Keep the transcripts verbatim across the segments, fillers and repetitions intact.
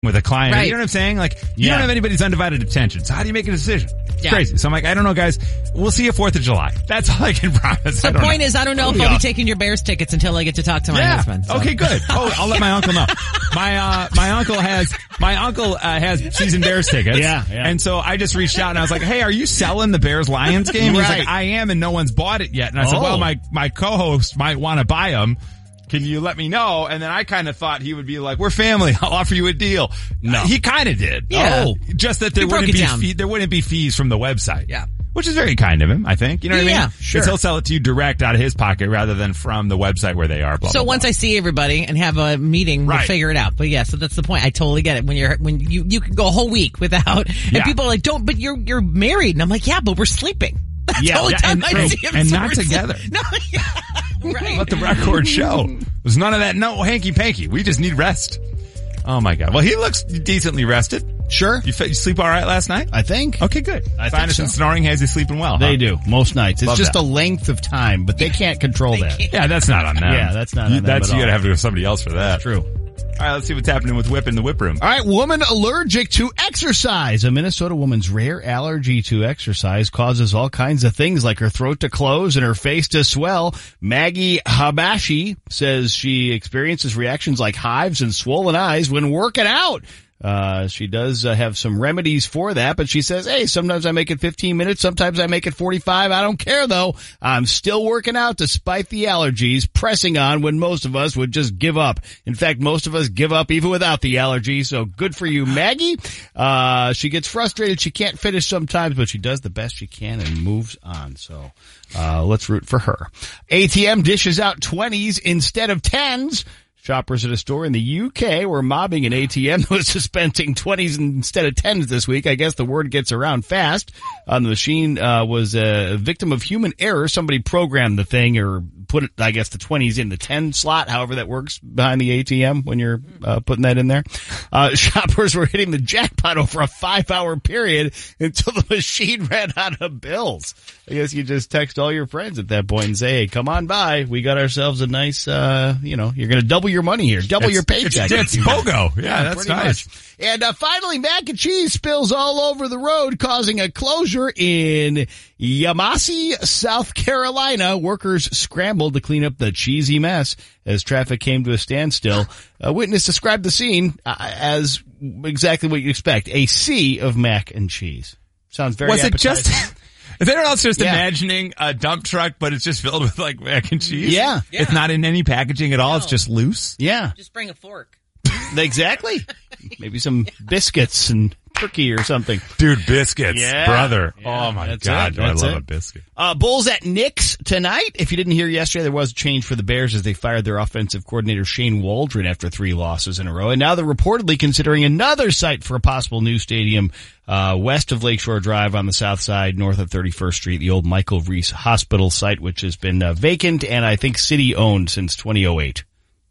with a client. Right. You know what I'm saying? Like, you Yeah. don't have anybody's undivided attention. So how do you make a decision? It's Yeah. crazy. So I'm like, I don't know, guys. We'll see you fourth of July. That's all I can promise. The point is, I don't know if Yeah. I'll be taking your Bears tickets until I get to talk to my yeah. husband. So. Okay, good. Oh, I'll let my uncle know. My, uh, my uncle has, my uncle, uh, has season Bears tickets. Yeah, yeah. And so I just reached out and I was like, hey, are you selling the Bears-Lions game? He's Right. like, I am, and no one's bought it yet. And I said, Oh. well, my, my co-host might want to buy them. Can you let me know? And then I kind of thought he would be like, we're family. I'll offer you a deal. No. Uh, he kind of did. Yeah. Oh. Just that there He broke wouldn't it be down. fee- there wouldn't be fees from the website. Yeah. Which is very kind of him, I think. You know what I mean? Yeah, sure. Because he'll sell it to you direct out of his pocket rather than from the website where they are. Blah, So blah, once blah. I see everybody and have a meeting, we'll Right. figure it out. But yeah, so that's the point. I totally get it. When you're, when you, you can go a whole week without, and Yeah. people are like, don't, but you're, you're married. And I'm like, yeah, but we're sleeping. That's Yeah, the only yeah, time and- I and- see him. and so not we're sleep- together. No, yeah, right. Let the record show. It was none of that no hanky panky. We just need rest. Oh my God. Well, he looks decently rested. Sure. You, fe- you sleep all right last night? I think. Okay, good. I think Sinus so. and snoring has you sleeping well. They huh? do. Most nights. It's Love just that. a length of time, but they can't control that. can't. Yeah, that's not on them. Yeah, that's not on You- them That's at you all. gotta have to go to somebody else for that. True. All right, let's see what's happening with Whip in the Whip Room. All right, woman allergic to exercise. A Minnesota woman's rare allergy to exercise causes all kinds of things like her throat to close and her face to swell. Maggie Habashi says she experiences reactions like hives and swollen eyes when working out. Uh, she does uh, have some remedies for that, but she says, hey, sometimes I make it fifteen minutes, sometimes I make it forty-five. I don't care though. I'm still working out despite the allergies, pressing on when most of us would just give up. In fact, most of us give up even without the allergy. So good for you, Maggie. Uh, she gets frustrated. She can't finish sometimes, but she does the best she can and moves on. So, uh, let's root for her. A T M dishes out twenties instead of tens. Shoppers at a store in the U K were mobbing an A T M that was dispensing twenties instead of tens this week. I guess the word gets around fast. Uh, the machine uh, was a victim of human error. Somebody programmed the thing or put it, I guess, the twenties in the ten slot, however that works behind the A T M when you're uh, putting that in there. Uh, shoppers were hitting the jackpot over a five-hour period until the machine ran out of bills. I guess you just text all your friends at that point and say, hey, come on by. We got ourselves a nice, uh, you know, you're going to double your money here. Double It's- your paycheck. It's, it's BOGO. Yeah, that's Pretty nice. much. And uh, finally, mac and cheese spills all over the road, causing a closure in Yamasee, South Carolina. Workers scrambled to clean up the cheesy mess as traffic came to a standstill. A witness described the scene uh, as exactly what you expect, a sea of mac and cheese. Sounds very Was it appetizing. just... Is anyone else just Yeah. imagining a dump truck, but it's just filled with like mac and cheese? Yeah. Yeah. It's not in any packaging at all. It's No. just loose. Yeah, Just bring a fork. exactly. Maybe some biscuits and turkey or something. Dude, biscuits, Yeah. brother. Yeah, Oh my that's God, it. do I That's love it. a biscuit. Uh, Bulls at Knicks tonight. If you didn't hear yesterday, there was a change for the Bears as they fired their offensive coordinator Shane Waldron after three losses in a row. And now they're reportedly considering another site for a possible new stadium, uh, west of Lakeshore Drive on the south side, north of thirty-first Street, the old Michael Reese Hospital site, which has been uh, vacant and I think city owned since two thousand eight.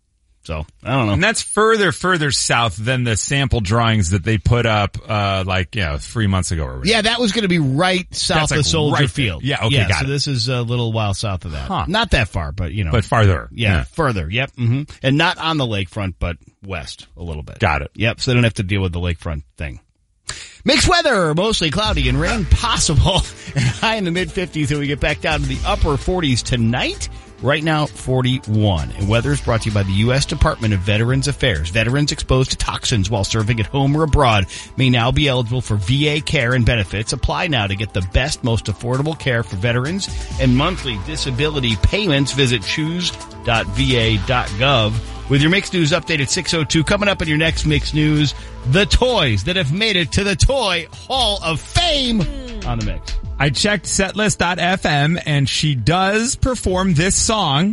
So, I don't know. And that's further, further south than the sample drawings that they put up, uh, like, you know, three months ago or whatever. Yeah, that was going to be right south That's like of Soldier right there. Field. Yeah, okay, yeah, got so it. this is a little while south of that. Huh. Not that far, but you know. But farther. Yeah, further. Yep. hmm And not on the lakefront, but west a little bit. Got it. Yep. So they don't have to deal with the lakefront thing. Mixed weather, mostly cloudy and rain possible, and high in the mid fifties. And we get back down to the upper forties tonight. Right now, forty-one. And weather is brought to you by the U S Department of Veterans Affairs. Veterans exposed to toxins while serving at home or abroad may now be eligible for V A care and benefits. Apply now to get the best, most affordable care for veterans and monthly disability payments. Visit choose dot v a dot gov. With your Mixed News update at six oh two. Coming up in your next Mixed News, the toys that have made it to the Toy Hall of Fame on the Mix. I checked setlist dot f m and she does perform this song.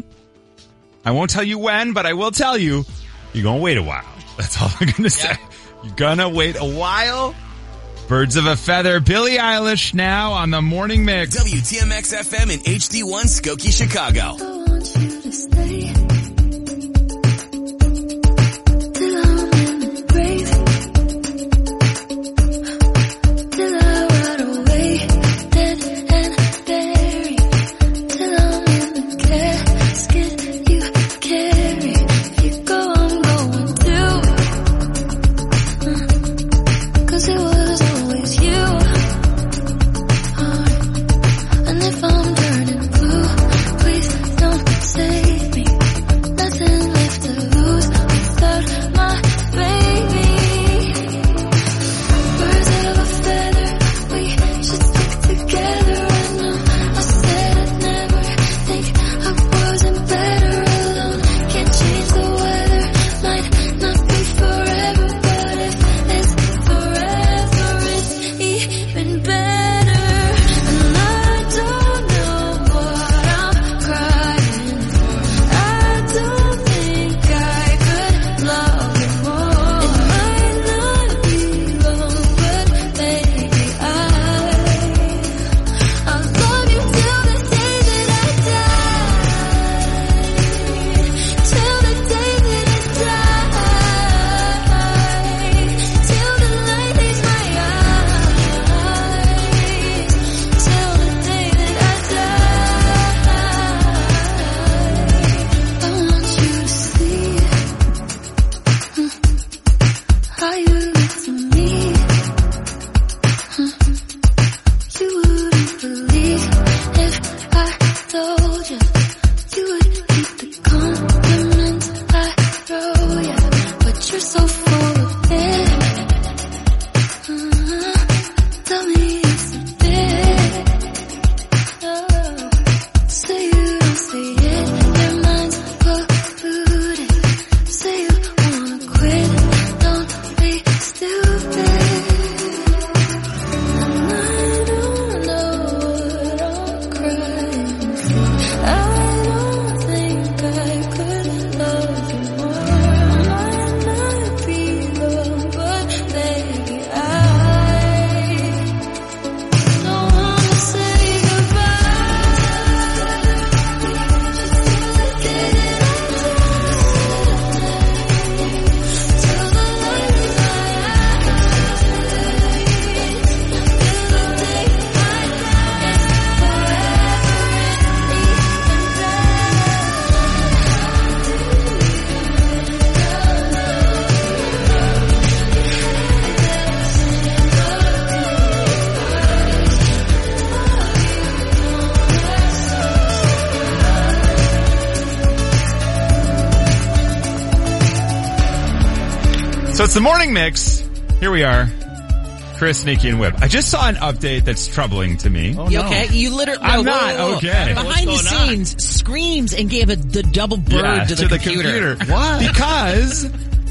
I won't tell you when, but I will tell you, you're gonna wait a while. That's all I'm gonna say. You're gonna wait a while. Birds of a Feather, Billie Eilish now on the Morning Mix. W T M X F M and H D one Skokie, Chicago. I want you to stay till I'm in the grave, till I ride away, dead and buried, till I'm in the casket you carry. If you go, I'm going too. So it's the morning mix. Here we are. Chris, Nikki, and Whip. I just saw an update that's troubling to me. Oh, You no. okay? You literally. I'm no, not whoa, whoa, whoa. okay. Behind the What's going on? scenes, screams and gave a, the double bird Yeah, to the computer. What? Because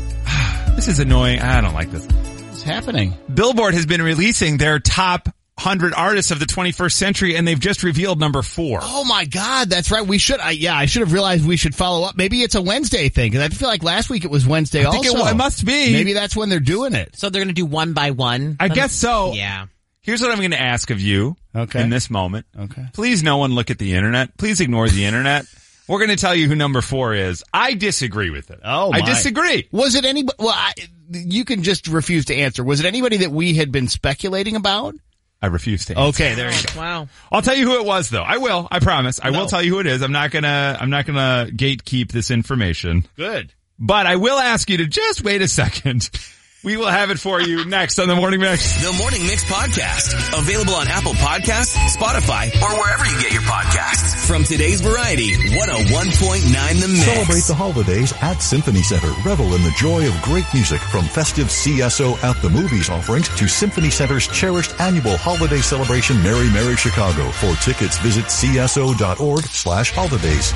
this is annoying. I don't like this. What's happening? Billboard has been releasing their top one hundred artists of the twenty-first century, and they've just revealed number four. Oh my God, that's right. We should, I, yeah, I should have realized we should follow up. Maybe it's a Wednesday thing, because I feel like last week it was Wednesday I think also. it, it must be. Maybe that's when they're doing it. So they're going to do one by one? I guess so. Yeah. Here's what I'm going to ask of you Okay. in this moment. Okay. Please no one look at the internet. Please ignore the internet. We're going to tell you who number four is. I disagree with it. Oh, I my. disagree. Was it anybody, well, I, you can just refuse to answer. Was it anybody that we had been speculating about? I refuse to answer. Okay, there you go. Wow. I'll tell you who it was though. I will. I promise. I No. will tell you who it is. I'm not gonna, I'm not gonna gatekeep this information, Good. but I will ask you to just wait a second. We will have it for you next on the Morning Mix. The Morning Mix Podcast. Available on Apple Podcasts, Spotify, or wherever you get your podcasts. From today's variety, one oh one point nine The Mix. Celebrate the holidays at Symphony Center. Revel in the joy of great music, from festive C S O at the movies offerings to Symphony Center's cherished annual holiday celebration, Merry Merry Chicago. For tickets, visit cso.org slash holidays.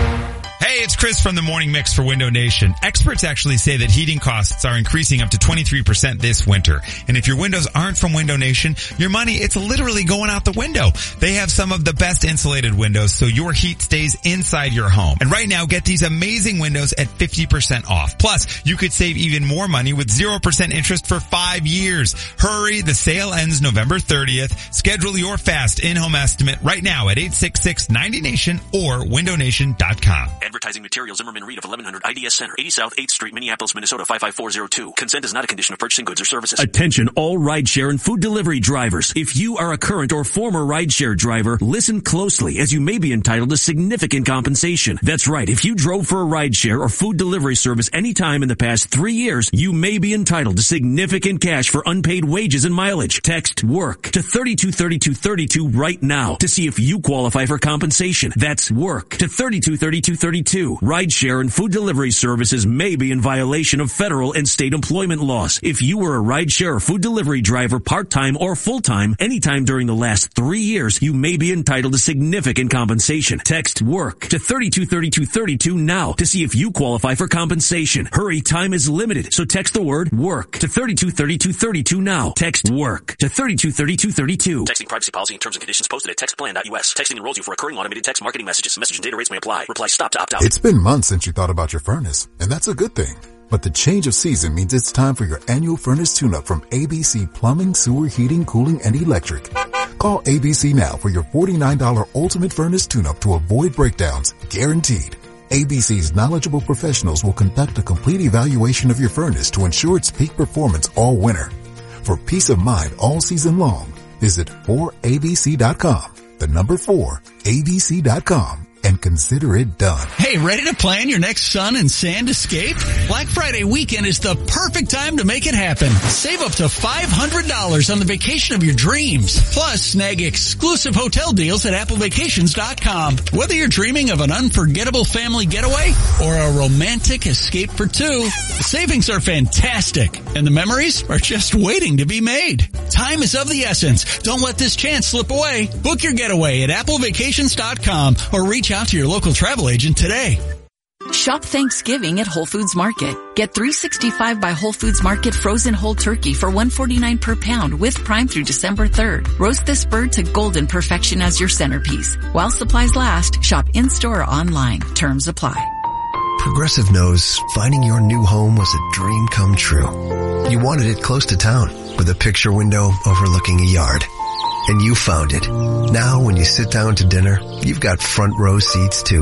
Hey, it's Chris from the Morning Mix for Window Nation. Experts actually say that heating costs are increasing up to twenty-three percent this winter. And if your windows aren't from Window Nation, your money, it's literally going out the window. They have some of the best insulated windows, so your heat stays inside your home. And right now, get these amazing windows at fifty percent off. Plus, you could save even more money with zero percent interest for five years. Hurry, the sale ends November thirtieth. Schedule your fast in-home estimate right now at eight six six ninety nation or window nation dot com. Advertising material, Zimmerman Reed of eleven hundred I D S Center, eighty South eighth Street, Minneapolis, Minnesota, five five four zero two. Consent is not a condition of purchasing goods or services. Attention all rideshare and food delivery drivers. If you are a current or former rideshare driver, listen closely, as you may be entitled to significant compensation. That's right. If you drove for a rideshare or food delivery service anytime in the past three years, you may be entitled to significant cash for unpaid wages and mileage. Text WORK to thirty-two thirty-two thirty-two right now to see if you qualify for compensation. That's WORK to thirty-two thirty-two thirty-two. Rideshare and food delivery services may be in violation of federal and state employment laws. If you were a rideshare or food delivery driver part-time or full-time anytime during the last three years, you may be entitled to significant compensation. Text WORK to thirty-two thirty-two thirty-two now to see if you qualify for compensation. Hurry, time is limited, so text the word WORK to thirty-two thirty-two thirty-two now. Text WORK to thirty-two thirty-two thirty-two. Texting privacy policy and terms and conditions posted at text plan dot U S. Texting enrolls you for recurring automated text marketing messages. Message and data rates may apply. Reply stop to opt out. It's been months since you thought about your furnace, and that's a good thing. But the change of season means it's time for your annual furnace tune-up from A B C Plumbing, Sewer, Heating, Cooling, and Electric. Call A B C now for your forty-nine dollars ultimate furnace tune-up to avoid breakdowns, guaranteed. A B C's knowledgeable professionals will conduct a complete evaluation of your furnace to ensure its peak performance all winter. For peace of mind all season long, visit four A B C dot com, the number four, A B C dot com. And consider it done. Hey, ready to plan your next sun and sand escape? Black Friday weekend is the perfect time to make it happen. Save up to five hundred dollars on the vacation of your dreams. Plus, snag exclusive hotel deals at apple vacations dot com. Whether you're dreaming of an unforgettable family getaway or a romantic escape for two, the savings are fantastic and the memories are just waiting to be made. Time is of the essence. Don't let this chance slip away. Book your getaway at apple vacations dot com or reach out to your local travel agent today. Shop Thanksgiving at Whole Foods Market. Get three sixty-five by Whole Foods Market frozen whole turkey for one forty-nine per pound with Prime through December third. Roast this bird to golden perfection as your centerpiece. While supplies last, shop in-store or online. Terms apply. Progressive knows finding your new home was a dream come true. You wanted it close to town with a picture window overlooking a yard. And you found it. Now when you sit down to dinner, you've got front row seats too.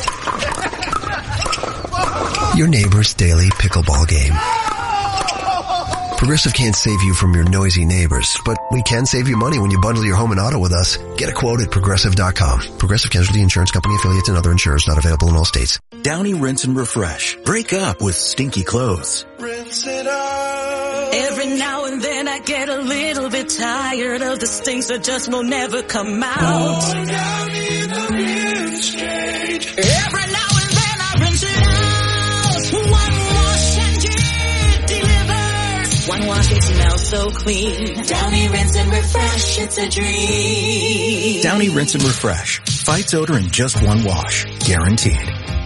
Your neighbor's daily pickleball game. Progressive can't save you from your noisy neighbors, but we can save you money when you bundle your home and auto with us. Get a quote at progressive dot com. Progressive Casualty Insurance Company affiliates and other insurers not available in all states. Downy Rinse and Refresh. Break up with stinky clothes. Rinse it out. Every now and then I get a little bit tired of the stinks that just will never come out. Going down in the rinse cage. Every now and then I rinse it out. One wash and it delivers. They smell so clean. Downy Rinse and Refresh, it's a dream. Downy Rinse and Refresh. Fights odor in just one wash. Guaranteed.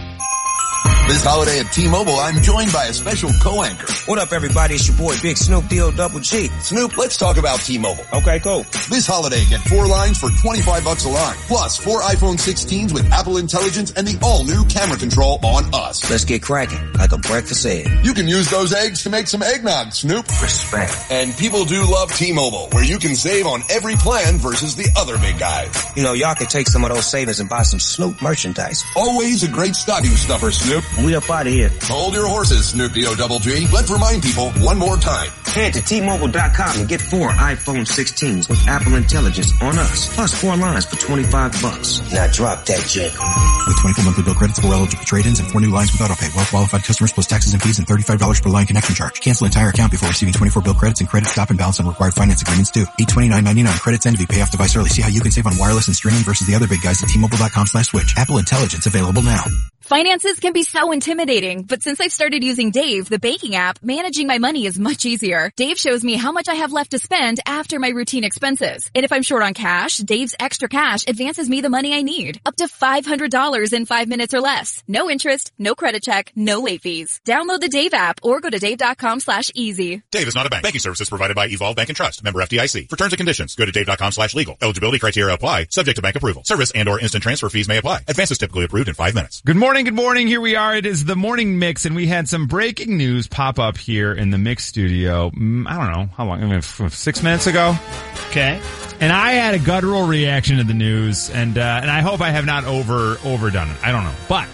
This holiday at T-Mobile, I'm joined by a special co-anchor. What up, everybody? It's your boy, Big Snoop D O Double G. Snoop, let's talk about T-Mobile. Okay, cool. This holiday, get four lines for twenty-five bucks a line. Plus, four iPhone sixteens with Apple Intelligence and the all-new camera control on us. Let's get cracking, like a breakfast egg. You can use those eggs to make some eggnog, Snoop. Respect. And people do love T-Mobile, where you can save on every plan versus the other big guys. You know, y'all can take some of those savings and buy some Snoop merchandise. Always a great stocking stuffer, Snoop. We up out of here. Hold your horses, Snoop D O Double G. Let's remind people one more time. Head to T Mobile dot com and get four iPhone sixteens with Apple Intelligence on us. Plus four lines for twenty-five bucks. Now drop that jet. With twenty-four monthly bill credits, four eligible trade-ins, and four new lines with auto-pay. Well-qualified customers plus taxes and fees and thirty-five dollars per line connection charge. Cancel entire account before receiving twenty-four bill credits and credit stop and balance on required finance agreements due. eight twenty-nine ninety-nine. Credits end if you pay off device early. See how you can save on wireless and streaming versus the other big guys at T Mobile dot com slash switch. Apple Intelligence available now. Finances can be so intimidating, but since I've started using Dave, the banking app, managing my money is much easier. Dave shows me how much I have left to spend after my routine expenses. And if I'm short on cash, Dave's Extra Cash advances me the money I need. Up to five hundred dollars in five minutes or less. No interest, no credit check, no late fees. Download the Dave app or go to dave dot com slash easy. Dave is not a bank. Banking services provided by Evolve Bank and Trust. Member F D I C. For terms and conditions, go to dave dot com slash legal. Eligibility criteria apply. Subject to bank approval. Service and or instant transfer fees may apply. Advance is typically approved in five minutes. Good morning, good morning. Here we are. It is the morning mix, and we had some breaking news pop up here in the mix studio. Mm, I don't know how long, I mean, f- six minutes ago. Okay. And I had a guttural reaction to the news, and uh, and I hope I have not over overdone it. I don't know, but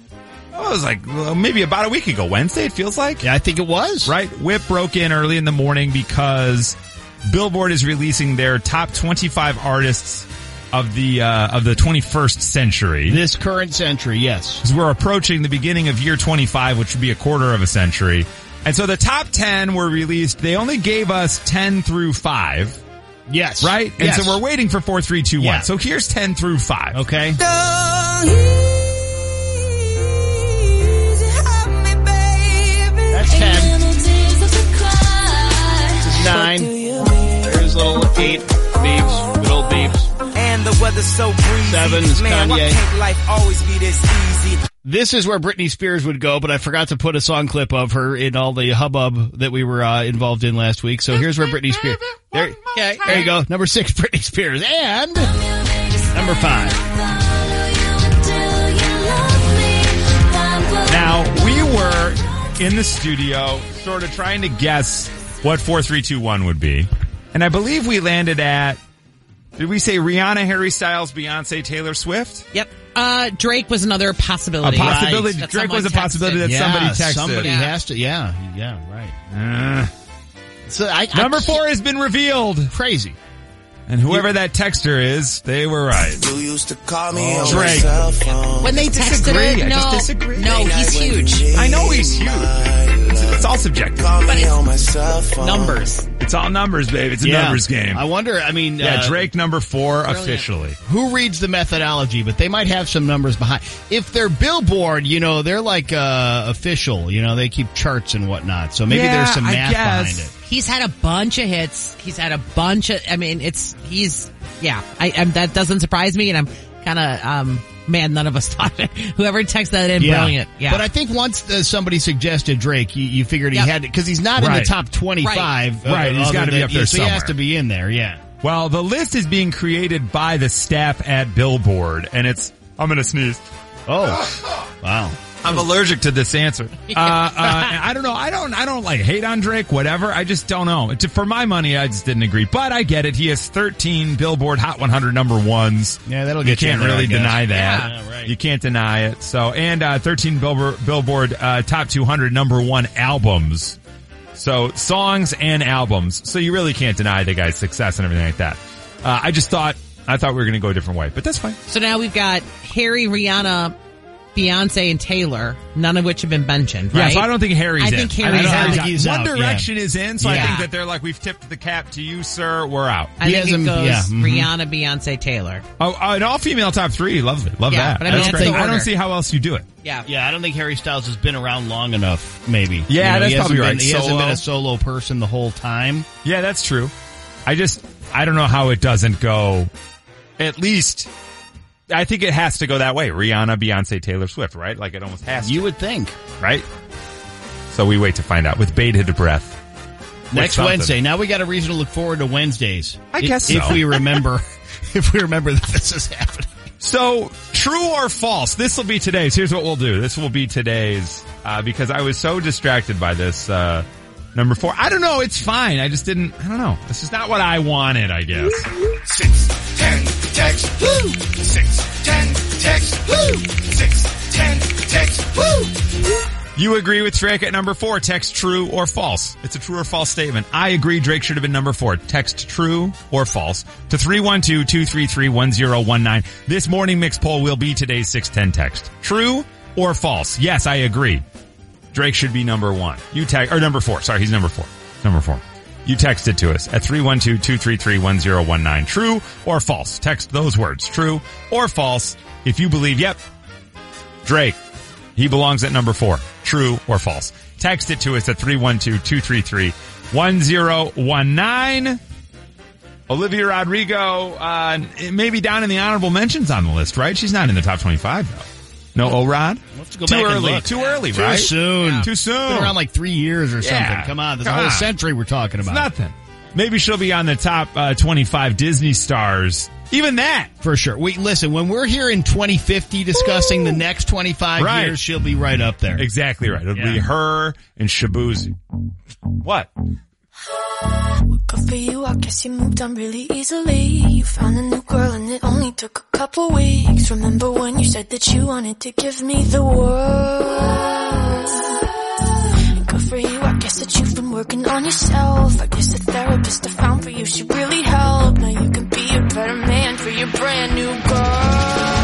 it was like well, maybe about a week ago, Wednesday. It feels like. Yeah, I think it was. Right. Whip broke in early in the morning because Billboard is releasing their top twenty-five artists of the uh, of the twenty-first century. This current century, yes. Because we're approaching the beginning of year twenty-five, which would be a quarter of a century. And so the top ten were released. They only gave us ten through five. Yes. Right? And yes. so we're waiting for four, three, two, one. Yeah. So here's ten through five. Okay. That's ten. This is nine. There's little eight. Beeps. Good old beeps. And the weather's so breezy. Seven is Man, Kanye. why can't life always be this easy? This is where Britney Spears would go, but I forgot to put a song clip of her in all the hubbub that we were uh, involved in last week. So here's where Britney Spears. There, okay, there you go. Number six, Britney Spears. And number five. Now, we were in the studio sort of trying to guess what four, three, two, one would be. And I believe we landed at, did we say Rihanna, Harry Styles, Beyonce, Taylor Swift? Yep. Uh, Drake was another possibility. A possibility. Right. Drake was a possibility that yeah, somebody texted. Somebody yeah. has to, yeah, yeah, right. Uh, so I, number I four has been revealed. Crazy. And whoever yeah. that texter is, they were right. You used to call me oh, on Drake. my cell phone. When they texted disagree. it, no, I just disagree. no, he's huge. I know he's huge. It's, it's all subjective. But it's numbers. It's all numbers, babe. It's a yeah. numbers game. I wonder, I mean... Yeah, uh, Drake number four brilliant. officially. Who reads the methodology? But they might have some numbers behind. If they're Billboard, you know, they're like uh, official. You know, they keep charts and whatnot. So maybe yeah, there's some math behind it. He's had a bunch of hits. He's had a bunch of, I mean, it's, he's, yeah, I, I'm, that doesn't surprise me, and I'm kind of, um, man, none of us thought it. Whoever texted that in, yeah. brilliant. Yeah. But I think once uh, somebody suggested Drake, you, you figured yep. he had to, because he's not right. in the top twenty-five. Right, uh, right. He's got to be up there so somewhere. he has to be in there, yeah. Well, the list is being created by the staff at Billboard, and it's, I'm going to sneeze. Oh, wow. I'm allergic to this answer. Uh, uh, I don't know. I don't, I don't like hate on Drake, whatever. I just don't know. For my money, I just didn't agree. But I get it. He has thirteen Billboard Hot one hundred number ones. Yeah, that'll get you. You can't in there, really deny that. Yeah, right. You can't deny it. So, and, uh, thirteen Billboard, Billboard, uh, top two hundred number one albums. So, songs and albums. So you really can't deny the guy's success and everything like that. Uh, I just thought, I thought we were going to go a different way, but that's fine. So now we've got Harry, Rihanna, Beyonce and Taylor, none of which have been mentioned, Yeah, right? so I don't think Harry's I in. think Harry's I don't out. think he's One out, yeah. Direction is in, so I Yeah. think that they're like, we've tipped the cap to you, sir. We're out. I He think has it him- goes yeah, mhm. Rihanna, Beyonce, Taylor. Oh, uh, an all-female top three. Love it. Love Yeah, that. but I mean, That's that's great. the I don't order. see how else you do it. Yeah. Yeah, I don't think Harry Styles has been around long enough, maybe. Yeah, that's he hasn't probably been- right. He hasn't Solo. been a solo person the whole time. Yeah, that's true. I just, I don't know how it doesn't go, at least, I think it has to go that way. Rihanna, Beyonce, Taylor Swift, right? Like it almost has to. You would think. Right? So we wait to find out with bated breath. Next something. Wednesday. Now we got a reason to look forward to Wednesdays. I If- guess If so. we remember, if we remember that this is happening. So, true or false? This will be today's. Here's what we'll do. This will be today's, uh, because I was so distracted by this, uh, number four. I don't know. It's fine. I just didn't, I don't know. This is not what I wanted, I guess. Six, ten, text, woo! Six, ten, text, woo! Six, ten, text, woo! You agree with Drake at number four. Text true or false. It's a true or false statement. I agree Drake should have been number four. Text true or false to three one two, two three three, one zero one nine. This morning mix poll will be today's six ten text. True or false? Yes, I agree. Drake should be number one. You tag, or number four. Sorry, he's number four. Number four. You text it to us at three one two, two three three, one zero one nine. True or false? Text those words. True or false. If you believe, yep, Drake, he belongs at number four. True or false? Text it to us at three one two, two three three, one zero one nine. Olivia Rodrigo, uh, maybe down in the honorable mentions on the list, right? She's not in the top twenty-five though. No, O-Rod? We'll have to go Too back and early. look. Too early, Too right? soon. Yeah. Too soon. Been around like three years or Yeah. something. Come on, there's Come a whole on. century we're talking It's about. nothing. Maybe she'll be on the top uh, twenty-five Disney stars. Even that. For sure. We listen, when we're here in twenty fifty discussing the next twenty-five Right. years, she'll be right up there. Exactly right. It'll be Yeah. her and Shabuzi. What? Good for you, I guess you moved on really easily. You found a new girl and it only took a couple weeks. Remember when you said that you wanted to give me the world? And good for you, I guess that you've been working on yourself. I guess the therapist I found for you should really help. Now you can be a better man for your brand new girl.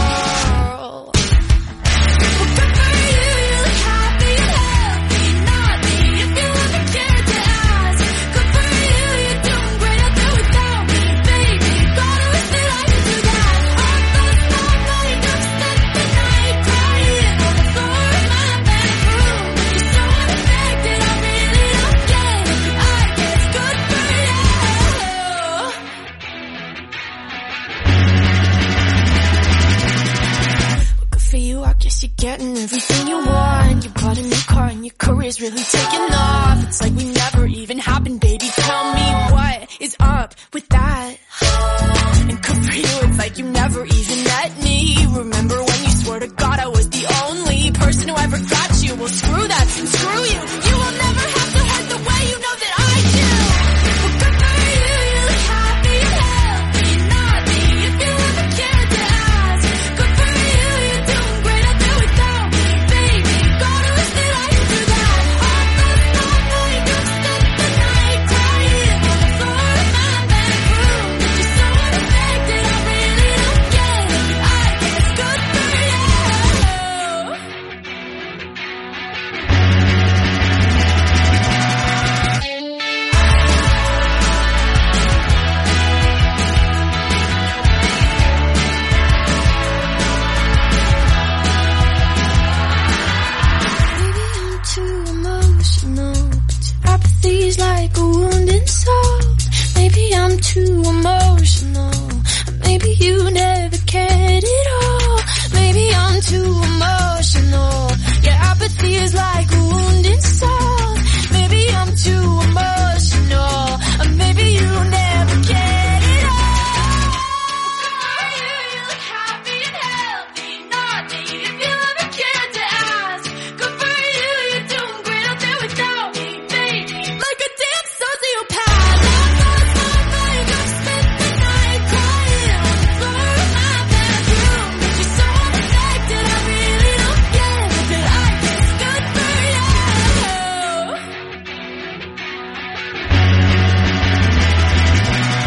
You're getting everything you want. You bought a new car and your career's really taking off. It's like we never even happened, baby. Tell me what is up with that. And good for you, it's like you never even met me. Remember when you swore to God I was the only person who ever got you? Well, screw that and screw you. You will never have to hurt the way you know that I do. Well, good for you, you look happy and healthy. Not me, if you ever cared to ask. Good for you, you're doing great out there without me, baby. Gotta wish that I could do that. All those long nights, you spent the night crying on the floor of my bedroom. You're so unaffected, I really don't get it. I guess good for you. Maybe I'm too emotional, but your apathy's like a wounded soul. Maybe I'm too emotional, maybe you never cared at all. Maybe I'm too emotional, your apathy is like a wounded soul. Maybe I'm too emotional, maybe you never cared at all. You look happy and healthy, not me, if you ever cared to ask. Good for you, you're doing great out there without me, baby. Like a damn sociopath. All those long nights, you spent the night crying on the floor of my bedroom. But you're so unaffected, I really don't get it. But I guess good for you.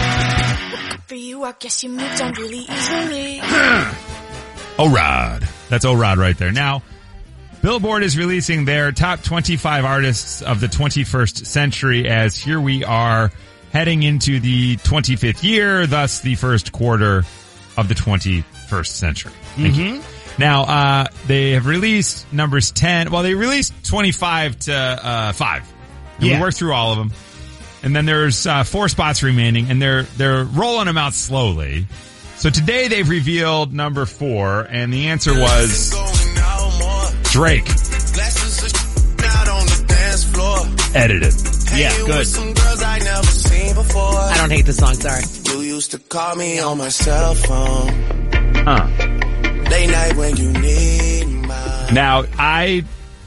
Good for you, I guess you moved on really easily. Oh, Rod. That's O-Rod right there. Now, Billboard is releasing their top twenty-five artists of the twenty-first century as here we are heading into the twenty-fifth year, thus the first quarter of the twenty-first century. Thank Mm-hmm. you. Now, uh, they have released numbers ten. Well, they released twenty-five to uh, five. And Yeah. we worked through all of them. And then there's uh, four spots remaining, and they're they're rolling them out slowly. So today they've revealed number four, and the answer was Drake. Edited. Yeah, good. I don't hate the song, sorry. You used to call me on my cell phone. Huh. Late night when you need my... Now, I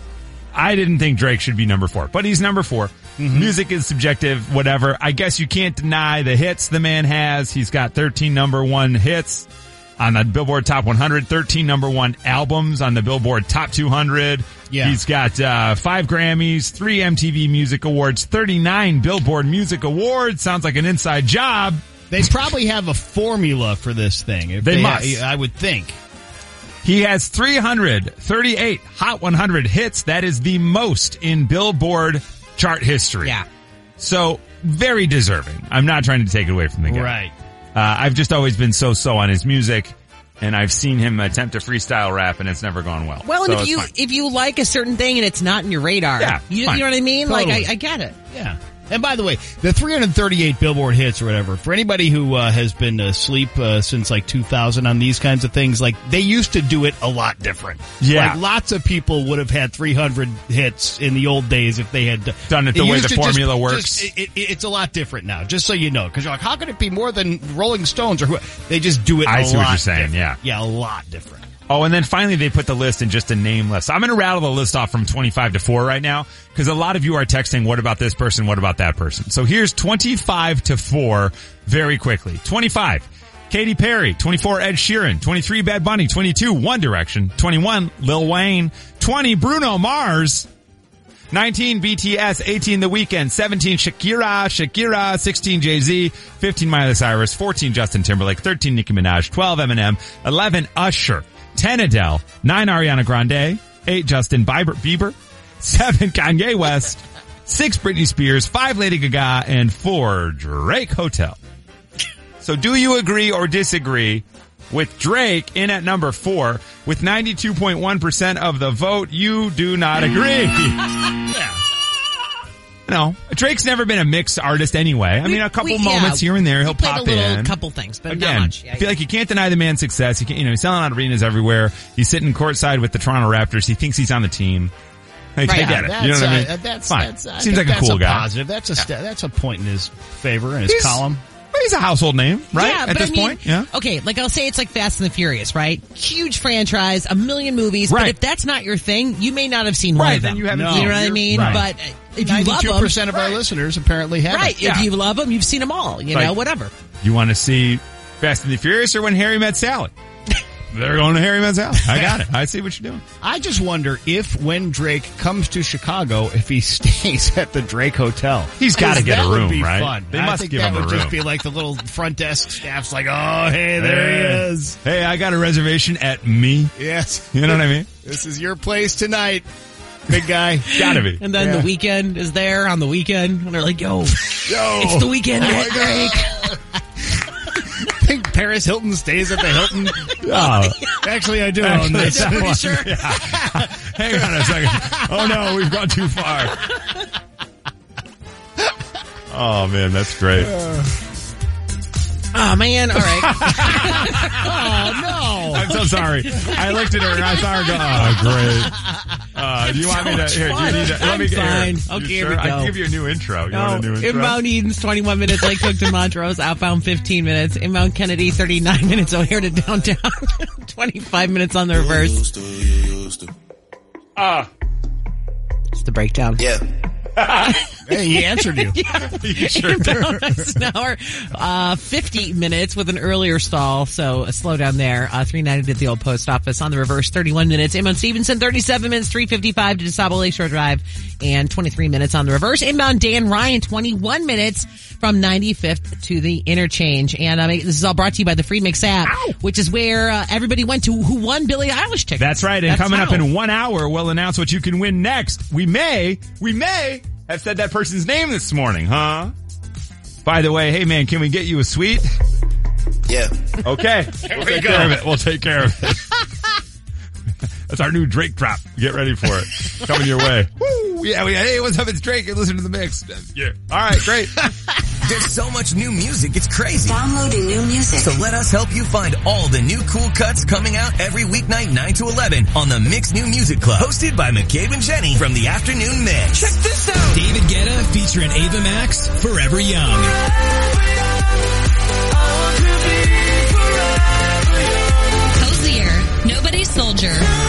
I didn't think Drake should be number four, but he's number four. Mm-hmm. Music is subjective, whatever. I guess you can't deny the hits the man has. He's got thirteen number one hits on the Billboard Top one hundred, thirteen number one albums on the Billboard Top two hundred. Yeah. He's got uh five Grammys, three M T V Music Awards, thirty-nine Billboard Music Awards. Sounds like an inside job. They probably have a formula for this thing. If They must. I would think. He has three hundred thirty-eight Hot one hundred hits. That is the most in Billboard chart history. Yeah. So, very deserving. I'm not trying to take it away from the guy. Right. Uh, I've just always been so-so on his music, and I've seen him attempt to freestyle rap, and it's never gone well. Well, So and if it's you fine. if you like a certain thing and it's not in your radar, Yeah, you, fine. you know what I mean? Totally. Like, I, I get it. Yeah. And by the way, the three hundred thirty-eight Billboard hits or whatever, for anybody who uh, has been asleep uh, since like two thousand on these kinds of things, like they used to do it a lot different. Yeah. Like lots of people would have had three hundred hits in the old days if they had Done it the way used the to just- formula works. just- it, it, it's a lot different now, just so you know. Because you're like, how could it be more than Rolling Stones or who? They just do it I a see what lot you're saying, different. yeah. Yeah, a lot different. Oh, and then finally they put the list in just a name list. I'm going to rattle the list off from twenty-five to four right now because a lot of you are texting, what about this person? What about that person? So here's twenty-five to four very quickly. twenty-five, Katy Perry. twenty-four, Ed Sheeran. twenty-three, Bad Bunny. twenty-two, One Direction. twenty-one, Lil Wayne. twenty, Bruno Mars. nineteen, B T S. eighteen, The Weeknd. seventeen, Shakira. Shakira. sixteen, Jay-Z. fifteen, Miley Cyrus. fourteen, Justin Timberlake. thirteen, Nicki Minaj. twelve, Eminem. eleven, Usher. ten, Adele. nine, Ariana Grande. eight, Justin Bieber. Bieber. seven, Kanye West. six, Britney Spears. five, Lady Gaga. And four, Drake Hotel. So do you agree or disagree with Drake in at number four with ninety-two point one percent of the vote? You do not agree. Yeah. No, Drake's never been a mixed artist anyway. I We- mean, a couple we- yeah. moments here and there he'll He played pop a little, in. couple things, but Again, not much. Yeah, I feel like you can't deny the man's success. He can, you know, he's selling out arenas everywhere. He's sitting courtside with the Toronto Raptors. He thinks he's on the team. Like, Right. I get it. That's, You know what I mean? uh, that's, Fine. that's, I Seems think like a that's cool guy. Positive. That's a st- that's a point in his favor in his He's- column. Well, he's a household name, right? Yeah, At but this I mean, point, yeah. Okay, like I'll say it's like Fast and the Furious, right? Huge franchise, a million movies. Right. But if that's not your thing, you may not have seen one Right, of them. then you haven't No. You know what I You're- mean? right. But uh, if you love Ninety-two them, percent of our listeners apparently have right? it. Yeah. If you love them, you've seen them all. You Like- know, whatever. You want to see Fast and the Furious or When Harry Met Sally? They're going to Harry Met Sally. I got it. I see what you're doing. I just wonder if when Drake comes to Chicago, if he stays at the Drake Hotel. He's gotta Because get a that would room, be right? Fun. They I must think give that him a would just room. be like the little front desk staff's like, oh, hey, there he Hey. is. Hey, I got a reservation at me. Yes. You know what I mean? This is your place tonight, big guy. Gotta be. And then Yeah. the weekend is there on the weekend, and they're like, "Yo, Yo. it's the weekend at Drake." I think Paris Hilton stays at the Hilton. Oh. Actually, I do own Actually, this. I'm pretty sure. Yeah. Hang on a second. Oh no, we've gone too far. Oh man, that's great. Oh man, all right. Oh, no. I'm so sorry. I looked at her and I saw her go, oh great. Uh, do you want me to, here, do you need to, let me I'm get fine. here. Okay, You here sure? we I go. can give you a new intro. You No, want a new intro? inbound Eden's twenty-one minutes, Lake Cook to Montrose, outbound fifteen minutes, inbound Kennedy thirty-nine minutes, O'Hare to downtown, twenty-five minutes on the reverse. Ah. It's the breakdown. Yeah. Hey, he answered you. Yeah. You sure About an hour, uh, fifty minutes with an earlier stall, so a slowdown there. Uh, three ninety at the old post office. On the reverse, thirty-one minutes. Inbound Stevenson, thirty-seven minutes, three fifty-five to DeSable Lakeshore Drive, and twenty-three minutes on the reverse. Inbound Dan Ryan, twenty-one minutes from ninety-fifth to the interchange. And uh, this is all brought to you by the Free Mix app, Ow. which is where uh, everybody went to who won Billie Eilish tickets. That's right. And That's coming how. up in one hour, we'll announce what you can win next. We may, we may have said that person's name this morning, huh? By the way, hey man, can we get you a suite? Yeah. Okay. We'll we take go. care of it. We'll take care of it. That's our new Drake drop. Get ready for it. Coming your way. Woo! Yeah, we, hey, what's up? It's Drake. And listen to the mix. Yeah. All right, great. There's so much new music, it's crazy. Downloading new music. So let us help you find all the new cool cuts coming out every weeknight nine to eleven on the Mix New Music Club, hosted by McCabe and Jenny from the Afternoon Mix. Check this out. David Guetta featuring Ava Max, Forever Young. Cozier, Nobody's Soldier.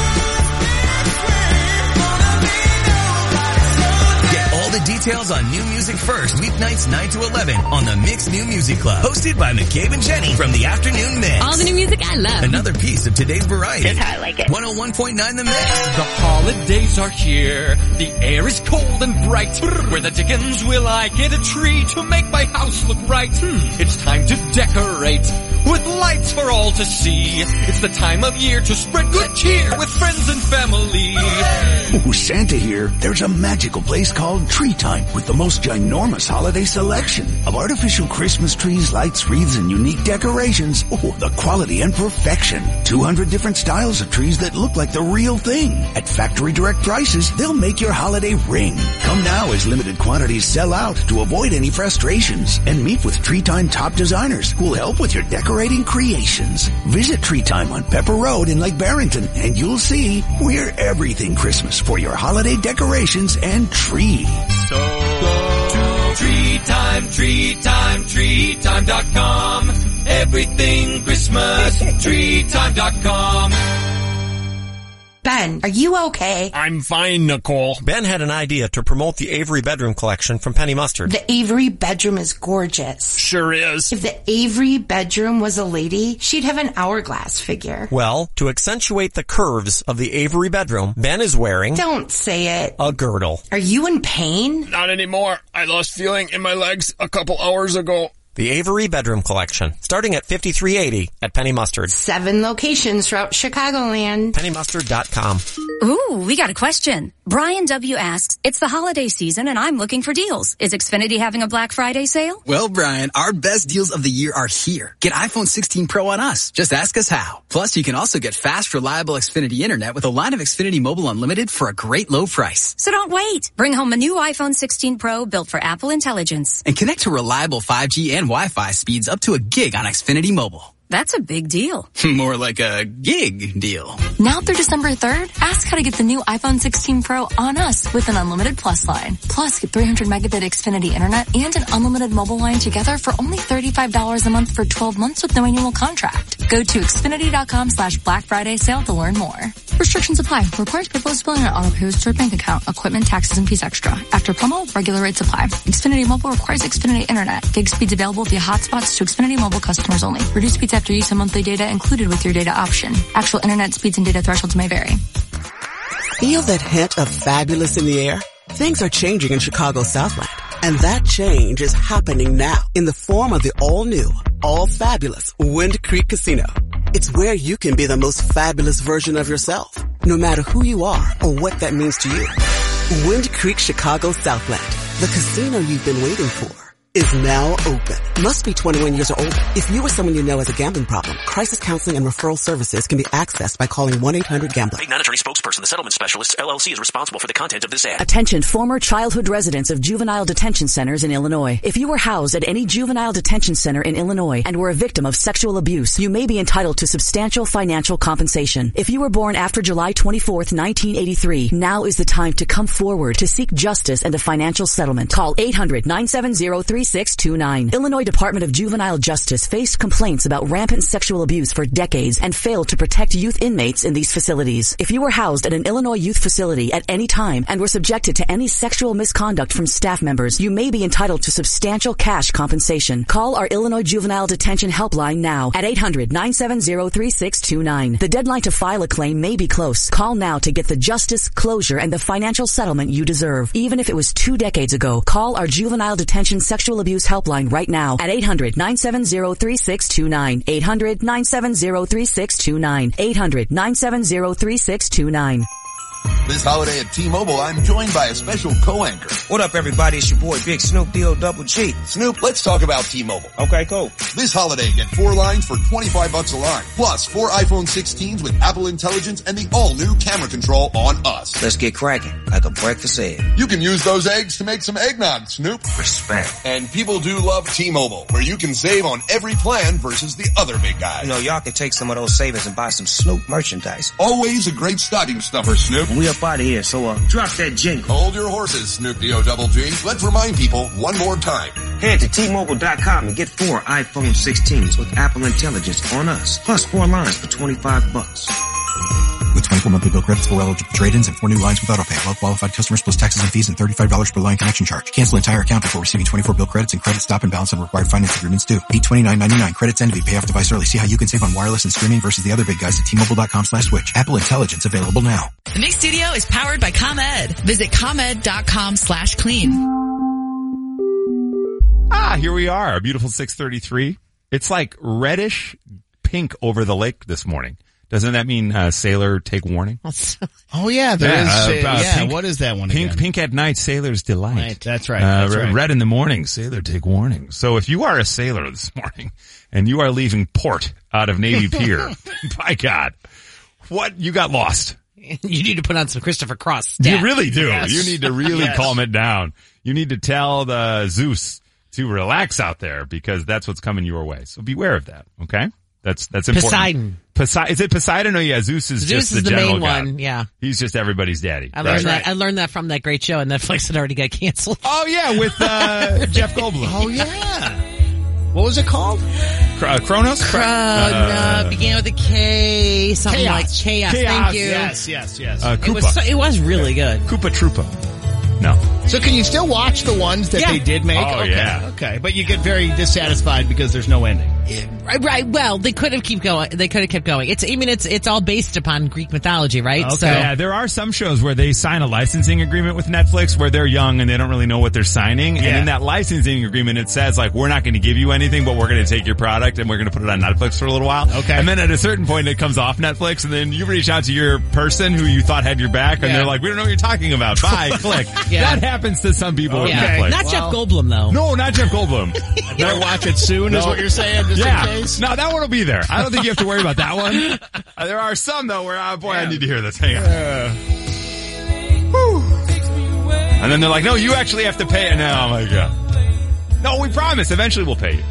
Get all the details on new music first, weeknights nine to eleven on the Mix New Music Club, hosted by McCabe and Jenny from the Afternoon Mix. All the new music I love. Another piece of today's variety. That's how I like it. one oh one point nine The Mix. The holidays are here. The air is cold and bright. Where the dickens will I get a tree to make my house look right? Hmm. It's time to decorate with lights for all to see. It's the time of year to spread good cheer with friends and family. Ooh, Santa here. There's a magical place called Tree Time with the most ginormous holiday selection of artificial Christmas trees, lights, wreaths, and unique decorations. Oh, the quality and perfection. two hundred different styles of trees that look like the real thing. At factory direct prices, they'll make your holiday ring. Come now as limited quantities sell out to avoid any frustrations. And meet with Tree Time top designers who'll help with your decorating creations. Visit Tree Time on Pepper Road in Lake Barrington and you'll see we're everything Christmas for your holiday decorations and tree. So go to Tree Time, Tree Time, tree time dot com. Everything Christmas, tree time dot com. Ben, are you okay? I'm fine, Nicole. Ben had an idea to promote the Avery Bedroom Collection from Penny Mustard. The Avery bedroom is gorgeous. Sure is. If the Avery bedroom was a lady, she'd have an hourglass figure. Well, to accentuate the curves of the Avery bedroom, Ben is wearing... Don't say it. A girdle. Are you in pain? Not anymore. I lost feeling in my legs a couple hours ago. The Avery Bedroom Collection, starting at fifty-three eighty at Penny Mustard. Seven locations throughout Chicagoland. penny mustard dot com. Ooh, we got a question. Brian W. asks, it's the holiday season and I'm looking for deals. Is Xfinity having a Black Friday sale? Well, Brian, our best deals of the year are here. Get iPhone sixteen Pro on us. Just ask us how. Plus, you can also get fast, reliable Xfinity internet with a line of Xfinity Mobile Unlimited for a great low price. So don't wait. Bring home a new iPhone sixteen Pro built for Apple Intelligence. And connect to reliable five G and Wi-Fi speeds up to a gig on Xfinity Mobile. That's a big deal. More like a gig deal. Now through December third, ask how to get the new iPhone sixteen Pro on us with an unlimited plus line. Plus, get three hundred megabit Xfinity internet and an unlimited mobile line together for only thirty-five dollars a month for twelve months with no annual contract. Go to Xfinity.com slash Black Friday sale to learn more. Restrictions apply. Requires paperless billing and auto pays to your bank account. Equipment, taxes, and fees extra. After promo, regular rates apply. Xfinity Mobile requires Xfinity internet. Gig speeds available via hotspots to Xfinity Mobile customers only. Reduced speeds after use of monthly data included with your data option. Actual internet speeds and data thresholds may vary. Feel that hint of fabulous in the air? Things are changing in Chicago Southland. And that change is happening now in the form of the all-new, all-fabulous Wind Creek Casino. It's where you can be the most fabulous version of yourself, no matter who you are or what that means to you. Wind Creek Chicago Southland, the casino you've been waiting for, is now open. Must be twenty-one years or older. If you or someone you know has a gambling problem, crisis counseling and referral services can be accessed by calling one eight hundred gambler. A non-attorney spokesperson, the Settlement Specialists, L L C is responsible for the content of this ad. Attention former childhood residents of juvenile detention centers in Illinois. If you were housed at any juvenile detention center in Illinois and were a victim of sexual abuse, you may be entitled to substantial financial compensation. If you were born after July twenty-fourth, nineteen eighty-three, now is the time to come forward to seek justice and a financial settlement. Call eight hundred, nine seven zero, three six two nine. Illinois Department of Juvenile Justice faced complaints about rampant sexual abuse for decades and failed to protect youth inmates in these facilities. If you were housed at an Illinois youth facility at any time and were subjected to any sexual misconduct from staff members, you may be entitled to substantial cash compensation. Call our Illinois Juvenile Detention Helpline now at eight hundred, nine seven zero, three six two nine. The deadline to file a claim may be close. Call now to get the justice, closure, and the financial settlement you deserve. Even if it was two decades ago, call our Juvenile Detention Sexual Abuse Helpline right now at eight hundred, nine seven zero, three six two nine. eight hundred, nine seven zero, three six two nine. eight hundred, nine seven zero, three six two nine. This holiday at T-Mobile, I'm joined by a special co-anchor. What up, everybody? It's your boy, Big Snoop D O Double G. Snoop, let's talk about T-Mobile. Okay, cool. This holiday, get four lines for twenty-five bucks a line. Plus, four iPhone sixteens with Apple Intelligence and the all-new camera control on us. Let's get cracking, like a breakfast egg. You can use those eggs to make some eggnog, Snoop. Respect. And people do love T-Mobile, where you can save on every plan versus the other big guys. You know, y'all can take some of those savings and buy some Snoop merchandise. Always a great stocking stuffer, Snoop. We up out of here, so uh, drop that jingle. Hold your horses, Snoop D O Double G. Let's remind people one more time. Head to T Mobile dot com and get four iPhone sixteens with Apple Intelligence on us. Plus four lines for twenty-five bucks. With twenty-four monthly bill credits, four eligible trade-ins, and four new lines with autopay. Well qualified customers plus taxes and fees and thirty-five dollars per line connection charge. Cancel entire account before receiving twenty-four bill credits and credit stop and balance on required finance agreements due. eight twenty-nine ninety-nine. Credits end if you pay off device early. See how you can save on wireless and streaming versus the other big guys at T Mobile dot com slash switch. Apple Intelligence available now. The Mix Studio is powered by ComEd. Visit ComEd dot com slash clean. Ah, here we are. A beautiful six thirty-three. It's like reddish pink over the lake this morning. Doesn't that mean uh, sailor take warning? Oh yeah, there yeah, is. Uh, uh, yeah, pink, what is that one Pink, again? pink at night, sailor's delight. Right, that's right. Uh, that's right. Red in the morning, sailor take warning. So if you are a sailor this morning and you are leaving port out of Navy Pier, by God, what you got lost? You need to put on some Christopher Cross stat. You really do. Yes. You need to really Yes. calm it down. You need to tell the Zeus to relax out there because that's what's coming your way. So beware of that. Okay. That's, that's important. Poseidon. Poseidon. Is it Poseidon? Oh yeah, Zeus is Zeus just is the, the general main god. one, yeah. He's just everybody's daddy. I learned right? that. I learned that from that great show on Netflix that already got canceled. Oh yeah, with uh, Jeff Goldblum. Oh yeah. What was it called? Uh, Kronos? Cro- uh, no, began with a K, something Chaos. like chaos. Chaos. Thank you. Yes, yes, yes. Uh, It was, so- it was really good. Koopa Troopa. No. So can you still watch the ones that Yeah. they did make? Oh, okay. yeah. Okay, but you get very dissatisfied because there's no ending. Right, right. Well, they could have keep going. They could have kept going. It's, I mean, it's, it's all based upon Greek mythology, right? Okay. So, Yeah, there are some shows where they sign a licensing agreement with Netflix where they're young and they don't really know what they're signing. And Yeah. in that licensing agreement, it says like, we're not going to give you anything, but we're going to take your product and we're going to put it on Netflix for a little while. Okay. And then at a certain point, it comes off Netflix and then you reach out to your person who you thought had your back and Yeah. they're like, we don't know what you're talking about. Bye. Click. Yeah. That happens to some people with yeah. Netflix. Not Well- Jeff Goldblum though. No, not Jeff Goldblum. Better watch it soon, is No. what you're saying, just yeah. in case? No, that one will be there. I don't think you have to worry about that one. Uh, there are some though where, oh boy, I need to hear this. Hang on. Whew. And then they're like, no, you actually have to pay it now. Oh my God. No, we promise. Eventually we'll pay you.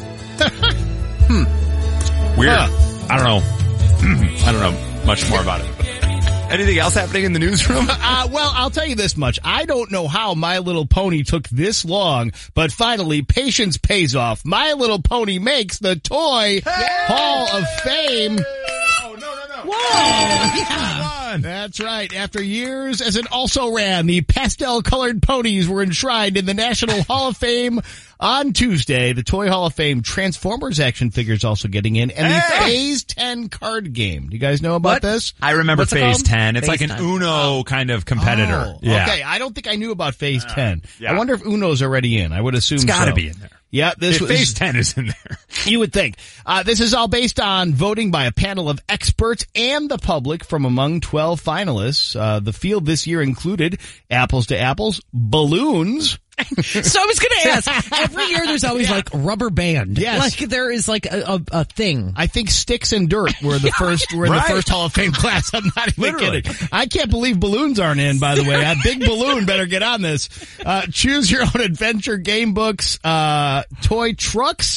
hmm. Weird. Huh. I don't know. I don't know much more about it. Anything else happening in the newsroom? Uh, well, I'll tell you this much. I don't know how My Little Pony took this long, but finally, patience pays off. My Little Pony makes the Toy Hall of Fame. Oh, no, no, no. Whoa! Yeah. That's right. After years as an also-ran, the pastel-colored ponies were enshrined in the National Hall of Fame on Tuesday. The Toy Hall of Fame Transformers action figures also getting in, and the Hey! Phase ten card game. Do you guys know about What? this? I remember What's it Phase called? ten. It's Phase like an ten. Uno kind of competitor. Oh, yeah. Okay, I don't think I knew about Phase ten. yeah. I wonder if Uno's already in. I would assume It's gotta so. be in there. Yeah, this If was Phase ten is in there. You would think. Uh, this is all based on voting by a panel of experts and the public from among twelve finalists. Uh, the field this year included Apples to Apples, Balloons. So I was going to ask, every year there's always Yeah. like rubber band. Yes. Like there is like a, a, a thing. I think Sticks and Dirt were the first were in Right. the first Hall of Fame class. I'm not even Literally. kidding. I can't believe balloons aren't in, by the way. A big balloon better get on this. Uh, choose your own adventure game books, uh, toy trucks,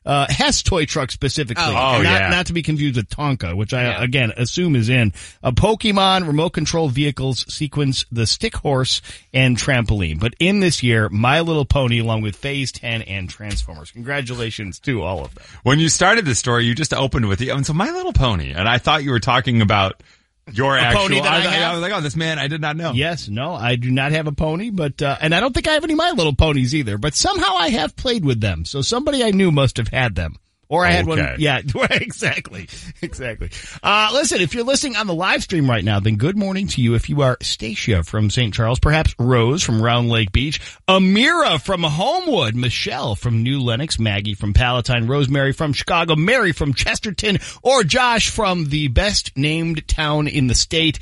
uh, Hess toy truck specifically. Oh, not, yeah. Not to be confused with Tonka, which I, Yeah. again, assume is in. A Pokemon remote control vehicles sequence the Stick Horse and Trampoline. But in this year, My Little Pony along with Phase ten and Transformers. Congratulations to all of them. When you started the story, you just opened with the, and so My Little Pony, and I thought you were talking about your A actual, pony that I I, have? I was like, oh, this man, I did not know. Yes, no, I do not have a pony, but, uh, and I don't think I have any My Little Ponies either, but somehow I have played with them. So somebody I knew must have had them. Or I had one. Okay. Yeah, exactly. Exactly. Uh, listen, if you're listening on the live stream right now, then good morning to you. If you are Stacia from Saint Charles, perhaps Rose from Round Lake Beach, Amira from Homewood, Michelle from New Lenox, Maggie from Palatine, Rosemary from Chicago, Mary from Chesterton, or Josh from the best named town in the state,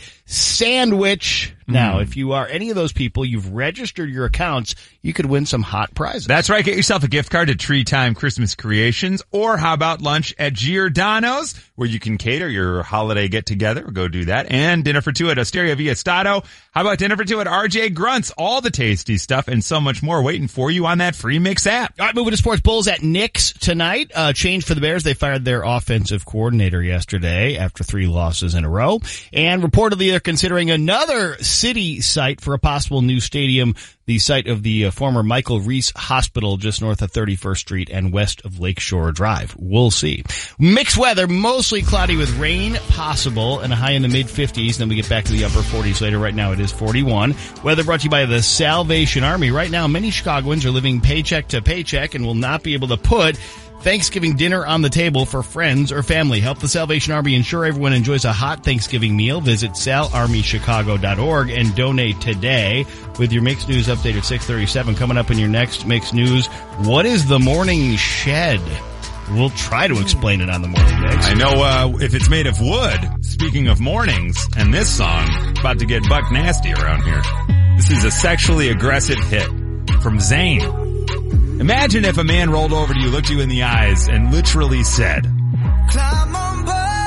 Sandwich. Now, if you are any of those people, you've registered your accounts, you could win some hot prizes. That's right. Get yourself a gift card to Tree Time Christmas Creations, or how about lunch at Giordano's, where you can cater your holiday get-together. Go do that. And dinner for two at Osteria Via Stato. How about dinner for two at R J Grunt's? All the tasty stuff and so much more waiting for you on that free Mix app. All right, moving to sports. Bulls at Knicks tonight. Uh, change for the Bears. They fired their offensive coordinator yesterday after three losses in a row. And reportedly they're considering another city site for a possible new stadium, the site of the uh, former Michael Reese Hospital just north of thirty-first Street and west of Lakeshore Drive. We'll see. Mixed weather, mostly cloudy with rain possible and a high in the mid fifties. Then we get back to the upper forties later. Right now it is forty-one. Weather brought to you by the Salvation Army. Right now many Chicagoans are living paycheck to paycheck and will not be able to put Thanksgiving dinner on the table for friends or family. Help the Salvation Army ensure everyone enjoys a hot Thanksgiving meal. Visit sal army chicago dot org and donate today. With your Mixed News update at six thirty-seven. Coming up in your next Mixed News, what is the morning shed? We'll try to explain it on the morning mix. I know uh if it's made of wood, speaking of mornings, and this song, it's about to get buck nasty around here. This is a sexually aggressive hit from Zayn. Imagine if a man rolled over to you, looked you in the eyes, and literally said, Climb on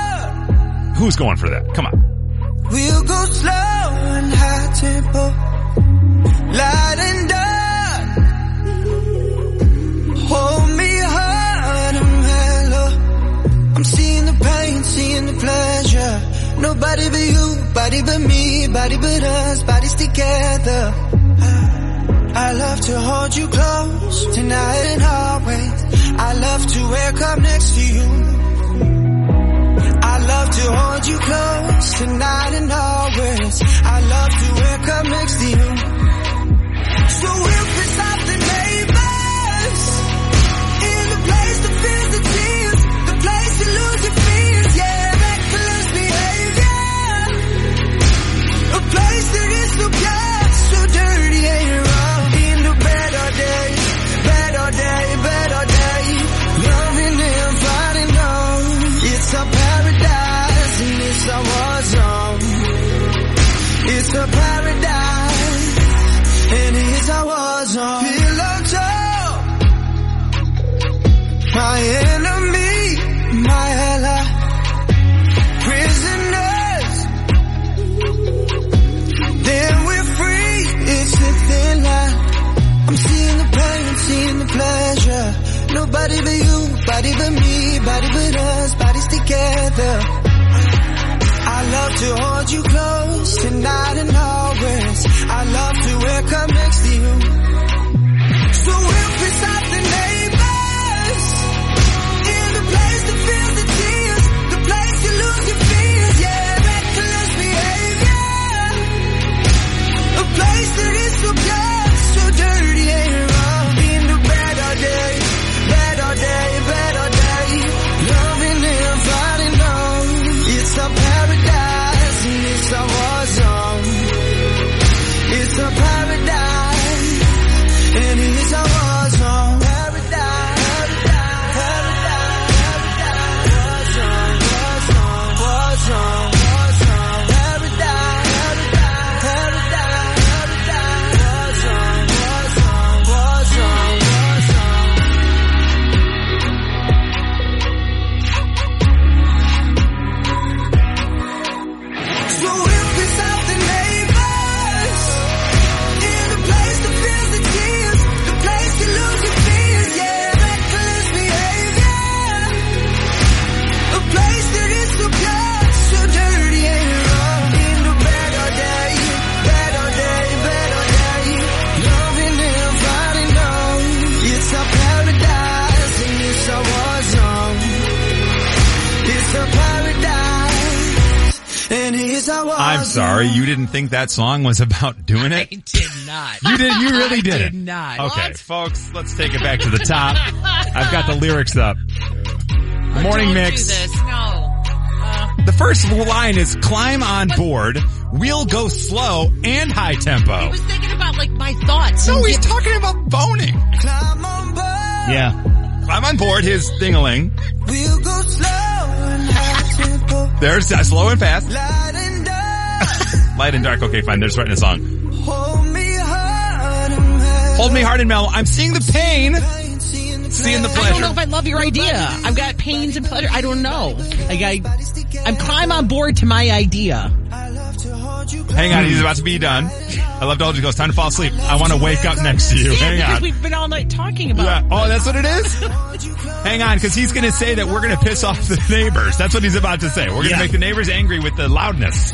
board. Who's going for that? Come on. We'll go slow and high tempo, light and dark. Hold me hard and mellow. I'm seeing the pain, seeing the pleasure. Nobody but you, body but me, body but us, bodies together. I love to hold you close tonight and always. I love to wake up next to you. I love to hold you close tonight and always. I love to wake up next to you. So we'll piss off the neighbors in the place that feels the tears, the place to lose your fears, yeah, reckless behavior, a place that is so pure, so dirty and wrong. Better day, better day, better day. Loving and fighting on. It's a paradise and it's a war zone. It's a paradise and it's a war zone. Pillow talk, my enemy, my ally. Prisoners, then we're free. It's a thin line. I'm seeing the pain, seeing the pleasure. Nobody but you, body but me, body but us, bodies together. I love to hold you close tonight and always. I love to wake up next to you. So we'll piss off the neighbors in the place that feels the tears, the place you lose your fears, yeah, reckless behavior, a place that is so pure, so dirty and wrong. In the better day, better day, better day, loving and fighting on. It's a paradise and it's a war zone. It's a paradise and it's a war zone. I'm sorry, you didn't think that song was about doing it? I did not. You did. You really I did. did it. not. Okay, What? folks, let's take it back to the top. I've got the lyrics up. Good morning, Don't Mix. do this. No. Uh, The first line is climb on board. We'll go slow and high tempo. I was thinking about like my thoughts. No, and he's get- talking about boning. Yeah. Climb on board his ding-a-ling. We'll go slow and high tempo. There's uh, slow and fast. Light and dark. Light and dark. Okay, fine. They're just writing a song. Hold me hard and mellow. Hold me hard and mellow. I'm seeing the pain. Seeing the I don't pleasure. know if I love your idea. I've got pains and pleasure. I don't know. Like I, I'm climb on board to my idea. Hang on, he's about to be done. I love to hold you. Goes time to fall asleep. I want to wake up next to you. Yeah, Hang because on. we've been all night talking about. Yeah. Oh, that's what it is? Hang on, because he's going to say that we're going to piss off the neighbors. That's what he's about to say. We're going to Yeah. make the neighbors angry with the loudness.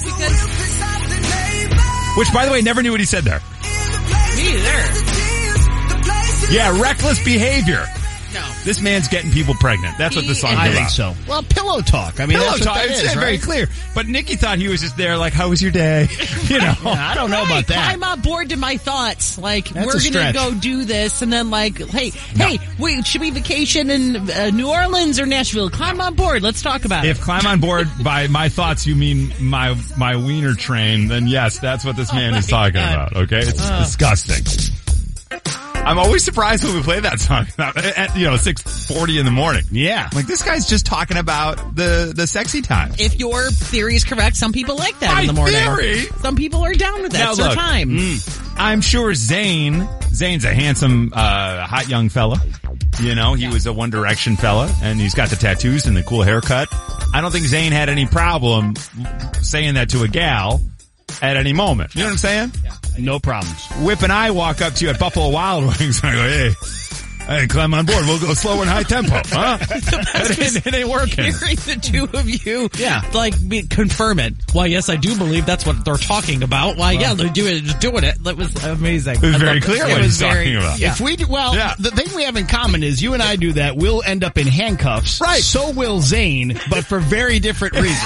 Which, by the way, never knew what he said there. Me either. Yeah, reckless behavior. No. This man's getting people pregnant. That's what the song's I about. think so. Well, pillow talk. I mean, Pillow that's talk. what that It's is, very right? clear. But Nikki thought he was just there like, how was your day? You know. Yeah, I don't know Right, about that. climb on board to my thoughts. Like That's we're a gonna stretch. go do this, and then like, hey, hey, wait, should we vacation in uh, New Orleans or Nashville? Climb on board. Let's talk about If it. climb on board by my thoughts you mean my my wiener train, then yes, that's what this man Oh is my talking God. about. Okay, it's Uh. disgusting. I'm always surprised when we play that song at, you know, six forty in the morning. Yeah. I'm like, this guy's just talking about the the sexy times. If your theory is correct, some people like that My in the morning. theory? Some people are down with that. Now It's their look, time. mm, I'm sure Zayn, Zayn's a handsome, uh, hot young fella. You know, he was a One Direction fella, and he's got the tattoos and the cool haircut. I don't think Zayn had any problem saying that to a gal at any moment. You know what I'm saying? No problems. Whip and I walk up to you at Buffalo Wild Wings and I go, hey, hey, climb on board. We'll go slow and high tempo. Huh? it, ain't, it ain't working. Hearing the two of you, Yeah. like be, confirm it. Why, yes, I do believe that's what they're talking about. Why, yeah, they're doing it, doing it. That was amazing. It was I very loved clear It what was he's very- talking about. Yeah. If we do, well, Yeah. the thing we have in common is you and I do that, we'll end up in handcuffs. Right. So will Zayn, but for very different reasons.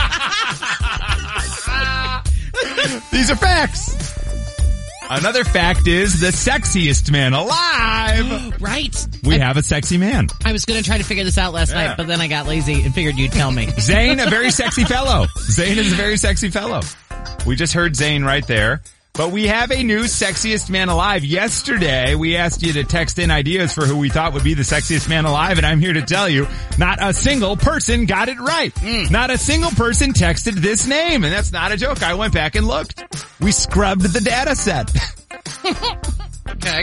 These are facts. Another fact is the sexiest man alive. Right. We I, have a sexy man. I was going to try to figure this out last Yeah. night, but then I got lazy and figured you'd tell me. Zayn, a very sexy fellow. Zayn is a very sexy fellow. We just heard Zayn right there. But we have a new sexiest man alive. Yesterday, we asked you to text in ideas for who we thought would be the sexiest man alive, and I'm here to tell you, not a single person got it right. Mm. Not a single person texted this name, and that's not a joke. I went back and looked. We scrubbed the data set. Okay.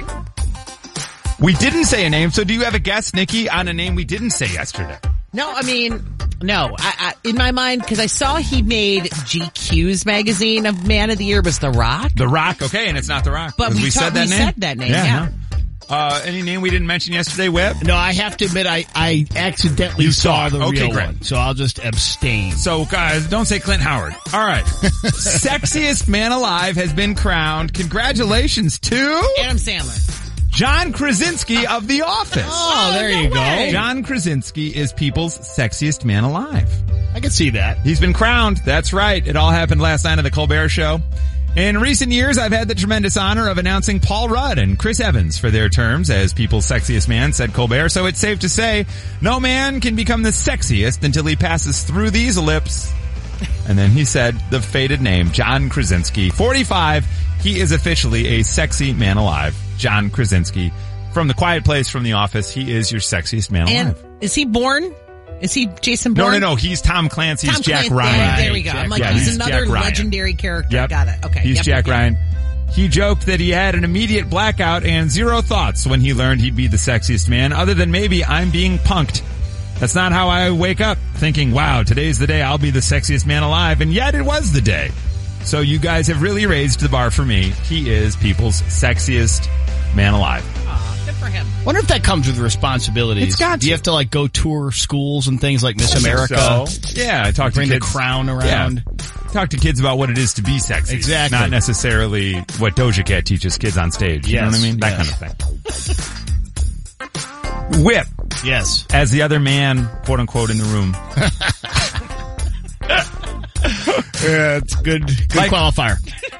We didn't say a name, so do you have a guess, Nikki, on a name we didn't say yesterday? No, I mean, no. I, I, in my mind, because I saw he made G Q's magazine of Man of the Year was The Rock. The Rock, okay, and it's not The Rock. But 'cause we, we ta- said that we name. said that name, yeah. no. Uh, any name we didn't mention yesterday, Whip? No, I have to admit, I, I accidentally You saw, saw it. the Okay, real great. one, so I'll just abstain. So guys, don't say Clint Howard. All right. Sexiest man alive has been crowned. Congratulations to Adam Sandler. John Krasinski of The Office. Oh, there you go. John Krasinski is people's sexiest man alive. I can see that. He's been crowned. That's right. It all happened last night on the Colbert Show. In recent years, I've had the tremendous honor of announcing Paul Rudd and Chris Evans for their terms as people's sexiest man, said Colbert. So it's safe to say no man can become the sexiest until he passes through these lips. And then he said the fated name, John Krasinski. forty-five, he is officially a sexy man alive. John Krasinski. From The Quiet Place, from The Office, he is your sexiest man alive. And is he Bourne? Is he Jason No, Bourne? no, no. He's Tom Clancy's Tom Jack Clancy. Ryan. There, there we go. I'm like, Yeah, he's, he's another Jack Ryan. legendary character. Yep. Got it. Okay. He's Yep, Jack yep, yep. Ryan. He joked that he had an immediate blackout and zero thoughts when he learned he'd be the sexiest man, other than maybe I'm being punked. That's not how I wake up, thinking, wow, today's the day I'll be the sexiest man alive, and yet it was the day. So you guys have really raised the bar for me. He is people's sexiest man alive. Aw, good for him. Wonder if that comes with responsibilities. It's got Do you to. have to like go tour schools and things like Miss I think America? so. Yeah, I talk to Bring the kids. crown around. Yeah. Talk to kids about what it is to be sexy. Exactly. Not necessarily what Doja Cat teaches kids on stage. You know what I Yes, mean? That yes. kind of thing. Whip. Yes. As the other man, quote unquote, in the room. Yeah, it's good, good Like- qualifier.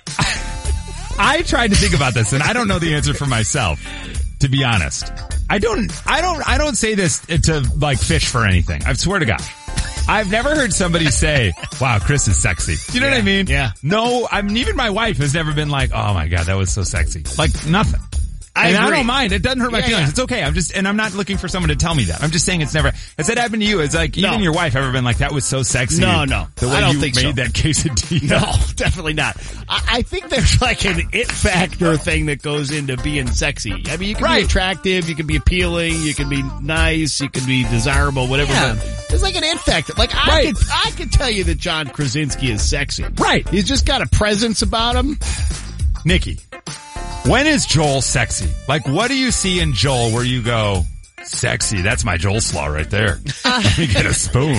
I tried to think about this, and I don't know the answer for myself, to be honest. I don't, I don't, I don't say this to like fish for anything. I swear to God. I've never heard somebody say, wow, Chris is sexy. Do you know Yeah, what I mean? yeah. No, I mean, even my wife has never been like, oh my God, that was so sexy. Like nothing. I and I agree. don't mind. It doesn't hurt my Yeah, feelings. yeah. It's okay. I'm just, and I'm not looking for someone to tell me that. I'm just saying it's never, has that happened to you? It's like, even No. your wife ever been like, that was so sexy. No, no. The way I don't you think made so. that quesadilla. No, definitely not. I, I think there's like an it factor thing that goes into being sexy. I mean, you can Right. be attractive, you can be appealing, you can be nice, you can be desirable, whatever. Yeah. But there's like an it factor. Like I Right. could, I could tell you that John Krasinski is sexy. Right. He's just got a presence about him. Nikki, when is Joel sexy? Like, what do you see in Joel where you go, sexy? That's my Joel slaw right there. Let me get a spoon.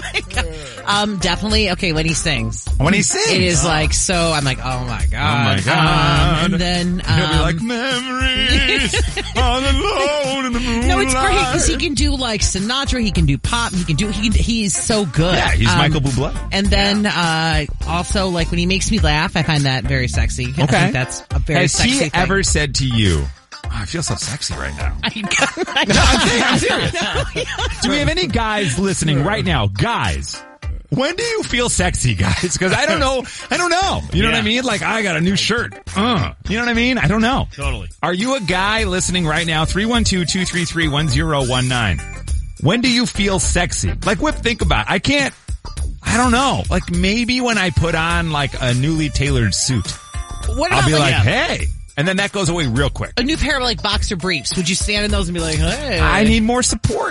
Um, definitely. Okay, when he sings. When he sings. It is like, so, I'm like, oh my God. Oh my God. Um, and then, um, He'll be like, memories all alone in the moonlight. no, it's great because he can do like Sinatra, he can do pop, he can do, he can, he's so good. Yeah, he's Um, Michael Bublé. And then, uh, also like when he makes me laugh, I find that very sexy. I Okay. think that's a very Has sexy he thing. ever said to you, oh, I feel so sexy right now? I, I, No, I'm serious. I'm serious. Do we have any guys listening right now? Guys, when do you feel sexy, guys? Because I don't know. I don't know. You know Yeah. what I mean? Like, I got a new shirt. Uh, you know what I mean? I don't know. Totally. Are you a guy listening right now? three one two, two three three, one zero one nine. When do you feel sexy? Like, Whip, think about it. I can't, I don't know. Like, maybe when I put on, like, a newly tailored suit. what I'll about be like, like, hey. And then that goes away real quick. a new pair of like boxer briefs? Would you stand in those and be like, hey? I need more support.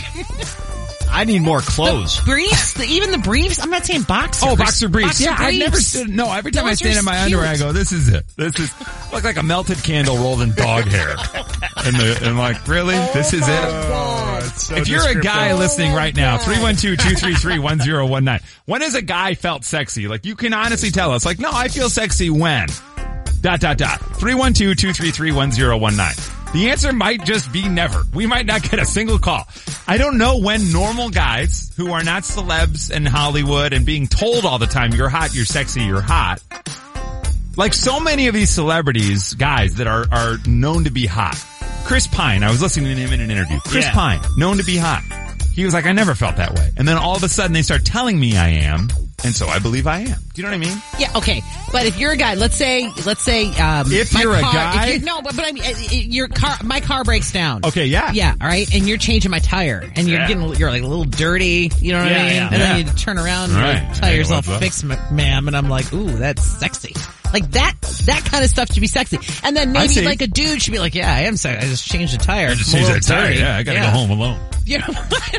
I need more clothes. briefs? The, even the briefs? I'm not saying boxer. Oh, boxer briefs. yeah, I've never briefs. stood. No, every time I Those stand are in my cute. underwear, I go, "This is it. This is look like a melted candle rolled in dog hair." And, the, and I'm like, really? This is it? so If you're a guy descriptive. listening right now, three one two, two three three, one zero one nine. When has a guy felt sexy? Like, you can honestly tell us. Like, no, I feel sexy when. Dot, dot, dot. three one two, two three three, one zero one nine. The answer might just be never. We might not get a single call. I don't know when normal guys who are not celebs in Hollywood and being told all the time, you're hot, you're sexy, you're hot. Like so many of these celebrities, guys that are, are known to be hot. Chris Pine, I was listening to him in an interview. Chris Yeah. Pine, known to be hot. He was like, I never felt that way. And then all of a sudden they start telling me I am. And so I believe I am. Do you know what I mean? Yeah, okay. But if you're a guy, let's say, let's say, um, If my you're a car- guy- if you're, no, but, but I mean, uh, uh, your car, my car breaks down. Okay, yeah. Yeah, alright, and you're changing my tire, and you're Yeah. getting, you're like a little dirty, you know what Yeah, I mean? yeah, and yeah. then you turn around and Right. your tire's Hey, all what's up? fixed, ma- ma'am, and I'm like, ooh, that's sexy. Like that, that kind of stuff should be sexy. And then I maybe see. like a dude should be like, yeah, I am sexy. I just changed the tire. I just I'm a changed that little tire. dirty. Yeah, I gotta go home alone. You know,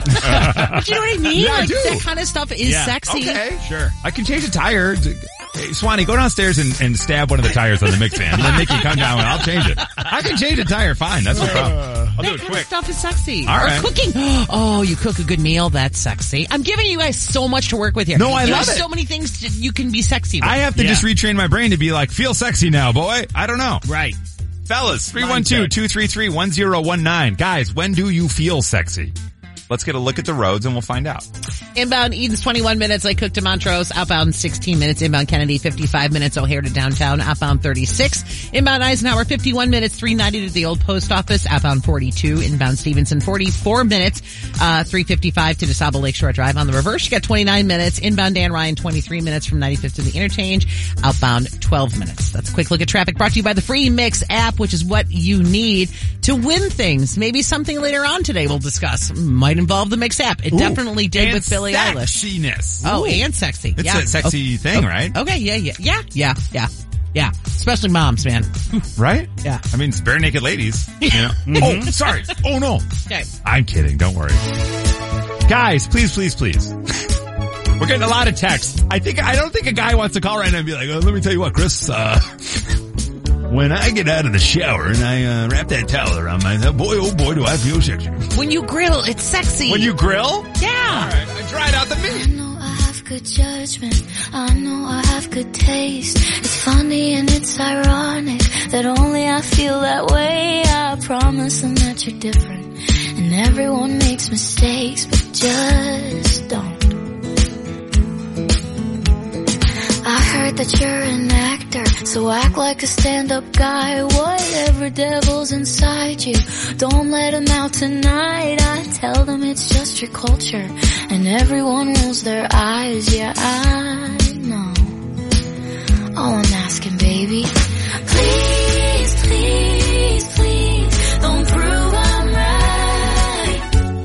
but you know what I mean? Yeah, I like do. that kind of stuff is Yeah. sexy. Okay. Sure. I can change a tire. Hey, Swanee, go downstairs and, and stab one of the tires on the mix van. And then Nikki, come down and I'll change it. I can change a tire fine. That's no problem. I'll That do it kind of quick. stuff is sexy. All or right. cooking. Oh, you cook a good meal. That's sexy. I'm giving you guys so much to work with here. No, I you love have it. so many things that you can be sexy with. I have to Yeah. just retrain my brain to be like, feel sexy now, boy. I don't know. Right. Fellas, three one two, two three three, one zero one nine. Guys, when do you feel sexy? Let's get a look at the roads and we'll find out. Inbound Eden's twenty-one minutes. I cooked to Montrose. Outbound sixteen minutes. Inbound Kennedy fifty-five minutes. O'Hare to downtown. Outbound thirty-six. Inbound Eisenhower fifty-one minutes. three ninety to the old post office. Outbound forty-two. Inbound Stevenson forty-four minutes. Uh, three fifty-five to DeSable Lakeshore Drive. On the reverse, you got twenty-nine minutes. Inbound Dan Ryan twenty-three minutes from ninety-fifth to the interchange. Outbound twelve minutes. That's a quick look at traffic brought to you by the free Mix app, which is what you need to win things. Maybe something later on today we'll discuss. Might involve the Mix app. It Ooh, definitely did and with Billie Eilish. Sexiness. Oh, Ooh. and sexy. It's yeah. a sexy Oh, thing, oh, right? Okay, yeah, yeah, yeah, yeah, yeah, yeah. Especially moms, man. Right? Yeah. I mean, it's bare naked ladies. You know? Oh, sorry. Oh no. Okay. I'm kidding. Don't worry. Guys, please, please, please. We're getting a lot of texts. I think, I don't think a guy wants to call right now and be like, oh, let me tell you what, Chris, uh, when I get out of the shower and I, uh, wrap that towel around my, boy, oh boy, do I feel sexy. When you grill, it's sexy. When you grill? Yeah. All right. I dried out the meat. I know I have good judgment. I know I have good taste. It's funny and it's ironic that only I feel that way. I promise them that you're different. And everyone makes mistakes, but just don't. So act like a stand-up guy, whatever devil's inside you. Don't let them out tonight. I tell them it's just your culture, and everyone rolls their eyes. Yeah, I know. All I'm asking, baby, please, please, please, don't prove I'm right.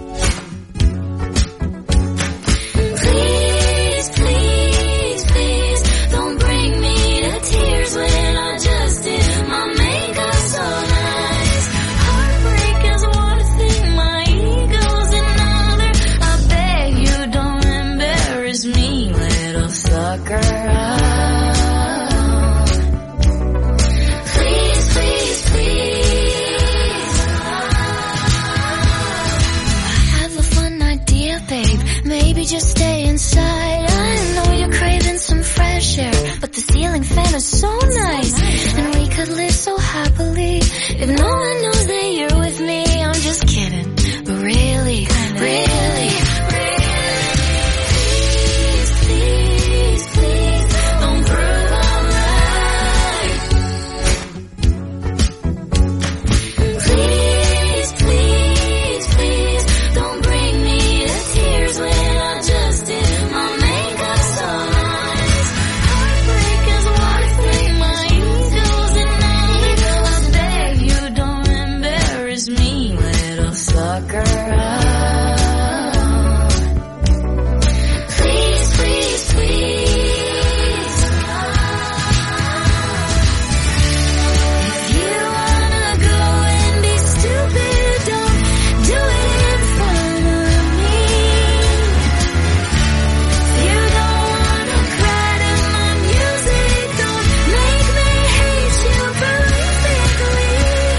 Please, please, please, don't bring me to tears when I just did my makeup so nice. Heartbreak is one thing, my ego's another. I beg you don't embarrass me, little sucker. Just stay inside. I know you're craving some fresh air, but the ceiling fan is so nice, and we could live so happily if no one knows that you're with me. I'm just kidding, but really, really, please, please, please, don't prove I'm right. Please, please, please, don't bring me to tears when just did my makeup so nice. Heartbreak is one thing, my ego's another. I beg you don't embarrass me, little sucker. Please, please, please. If you wanna go and be stupid, don't do it in front of me. You don't wanna cry to my music, don't make me hate you perfectly.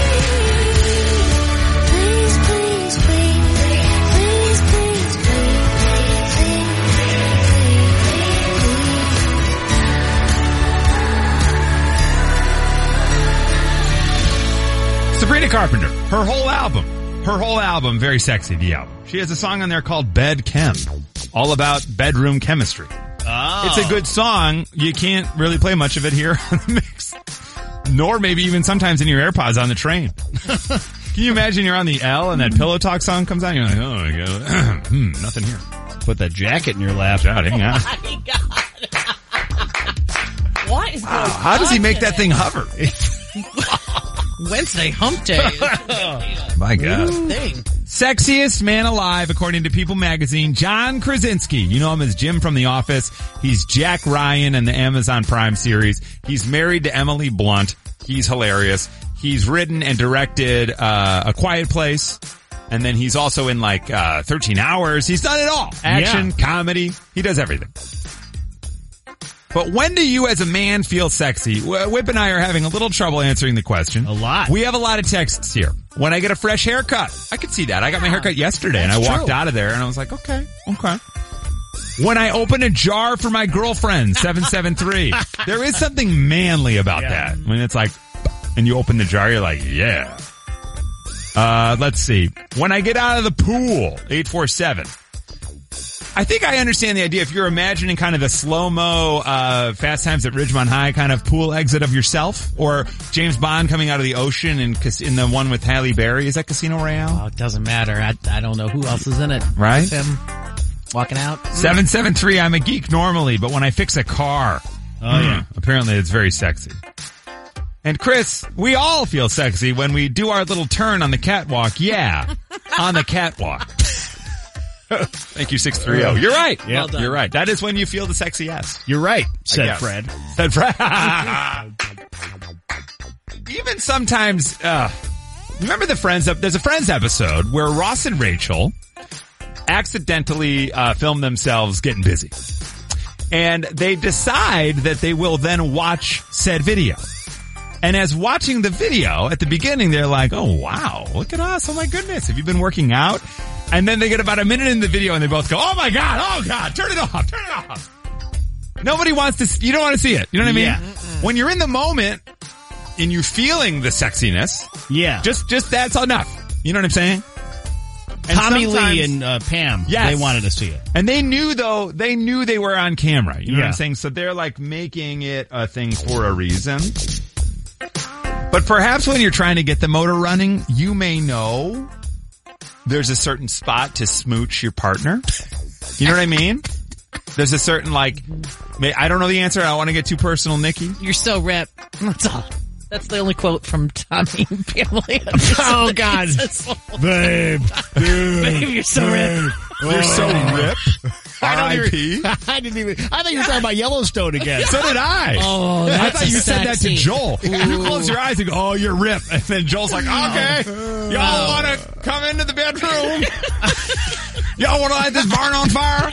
Please, please, please, please, please, Sabrina Carpenter, her whole album, her whole album, very sexy, the album. She has a song on there called Bed Chem, all about bedroom chemistry. Oh. It's a good song. You can't really play much of it here on the mix, nor maybe even sometimes in your AirPods on the train. Can you imagine you're on the L and that Pillow Talk song comes on? You're like, oh my God, hmm, nothing here. Put that jacket in your lap. Out, hang on. Oh my God. What is Wow, going how does he on make that today? thing hover? Wednesday hump day. My God. Thing. Sexiest man alive, according to People magazine, John Krasinski. You know him as Jim from The Office. He's Jack Ryan in the Amazon Prime series. He's married to Emily Blunt. He's hilarious. He's written and directed uh, A Quiet Place. And then he's also in like uh thirteen hours. He's done it all. Action, Yeah. comedy. He does everything. But when do you as a man feel sexy? Whip and I are having a little trouble answering the question. A lot. We have a lot of texts here. When I get a fresh haircut. I could see that. I got my haircut yesterday and I That's walked true. out of there and I was like, okay, okay. When I open a jar for my girlfriend, seven seven three. There is something manly about Yeah. that. When it's like, and you open the jar, you're like, yeah. Uh, let's see. When I get out of the pool, eight four seven. I think I understand the idea. If you're imagining kind of the slow-mo, uh, Fast Times at Ridgemont High kind of pool exit of yourself, or James Bond coming out of the ocean in, in the one with Halle Berry. Is that Casino Royale? Oh, it doesn't matter. I, I don't know who else is in it. Right? It's him walking out. seven seven three, I'm a geek normally, but when I fix a car, Oh, yeah. apparently it's very sexy. And Chris, we all feel sexy when we do our little turn on the catwalk. Yeah, on the catwalk. Thank you, six thirty. You're right. Yeah. Well done. You're right. That is when you feel the sexy-est. You're right, I said guess. Fred. Said Fred. Even sometimes, uh, remember the Friends, ep- there's a Friends episode where Ross and Rachel accidentally uh, film themselves getting busy. And they decide that they will then watch said video. And as watching the video, at the beginning, they're like, oh, wow, look at us. Oh, my goodness. Have you been working out? And then they get about a minute in the video and they both go, oh, my God, oh, God, turn it off, turn it off. Nobody wants to, you don't want to see it. You know what I mean? Yeah. When you're in the moment and you're feeling the sexiness, Yeah. just, just that's enough. You know what I'm saying? And Tommy Lee sometimes- and uh, Pam, Yes. they wanted to see it. And they knew, though, they knew they were on camera. You know what Yeah. I'm saying? So they're like making it a thing for a reason. But perhaps when you're trying to get the motor running, you may know there's a certain spot to smooch your partner. You know what I mean? There's a certain, like, may, I don't know the answer. I don't want to get too personal, Nikki. You're so ripped. That's all. That's the only quote from Tommy and Family. Oh, God. Babe. Babe, you're so ripped. You're so ripped. R I P. I didn't even, I thought you were talking about Yellowstone again. So did I. Oh, I that's thought you said that sexy. to Joel. You close your eyes and go, oh, you're ripped. And then Joel's like, okay, y'all want to come into the bedroom? Y'all want to light this barn on fire?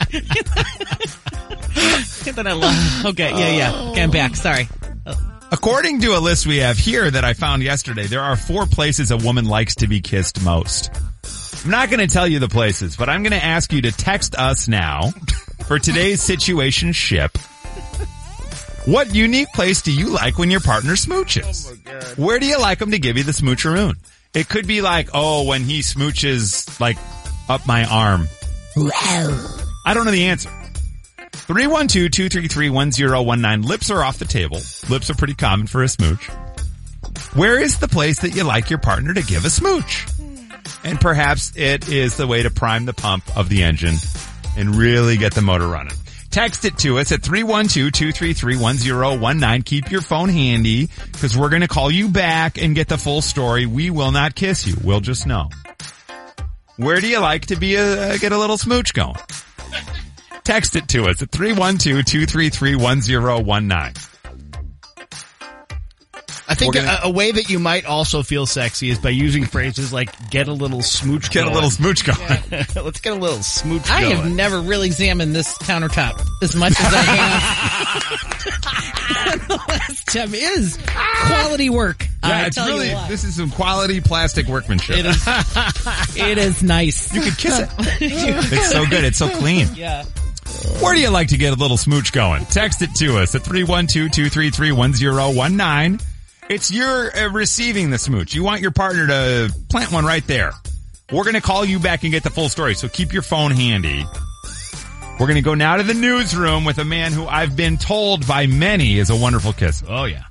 Then I love. Okay, yeah, yeah. Okay, I'm back. Sorry. According to a list we have here that I found yesterday, there are four places a woman likes to be kissed most. I'm not going to tell you the places, but I'm going to ask you to text us now for today's situation ship. What unique place do you like when your partner smooches? Oh my God. Where do you like him to give you the smoocheroon? It could be like, oh, when he smooches, like, up my arm. Well, I don't know the answer. three one two, two three three, one zero one nine. Lips are off the table. Lips are pretty common for a smooch. Where is the place that you like your partner to give a smooch? And perhaps it is the way to prime the pump of the engine and really get the motor running. Text it to us at three one two, two three three, one zero one nine. Keep your phone handy because we're going to call you back and get the full story. We will not kiss you. We'll just know. Where do you like to be a, get a little smooch going? Text it to us at three one two, two three three, one zero one nine. I think Gonna, a, a way that you might also feel sexy is by using phrases like "get a little smooch." Get going. a little smooch going. Yeah. Let's get a little smooch. I going. have never really examined this countertop as much as I have. The last time is quality work. Yeah, I it's tell really. you what. This is some quality plastic workmanship. It is. It is nice. You could kiss it. It's so good. It's so clean. Yeah. Where do you like to get a little smooch going? Text it to us at three one two, two three three, one zero one nine. It's your uh, receiving the smooch. You want your partner to plant one right there. We're going to call you back and get the full story, so keep your phone handy. We're going to go now to the newsroom with a man who I've been told by many is a wonderful kisser. Oh, yeah.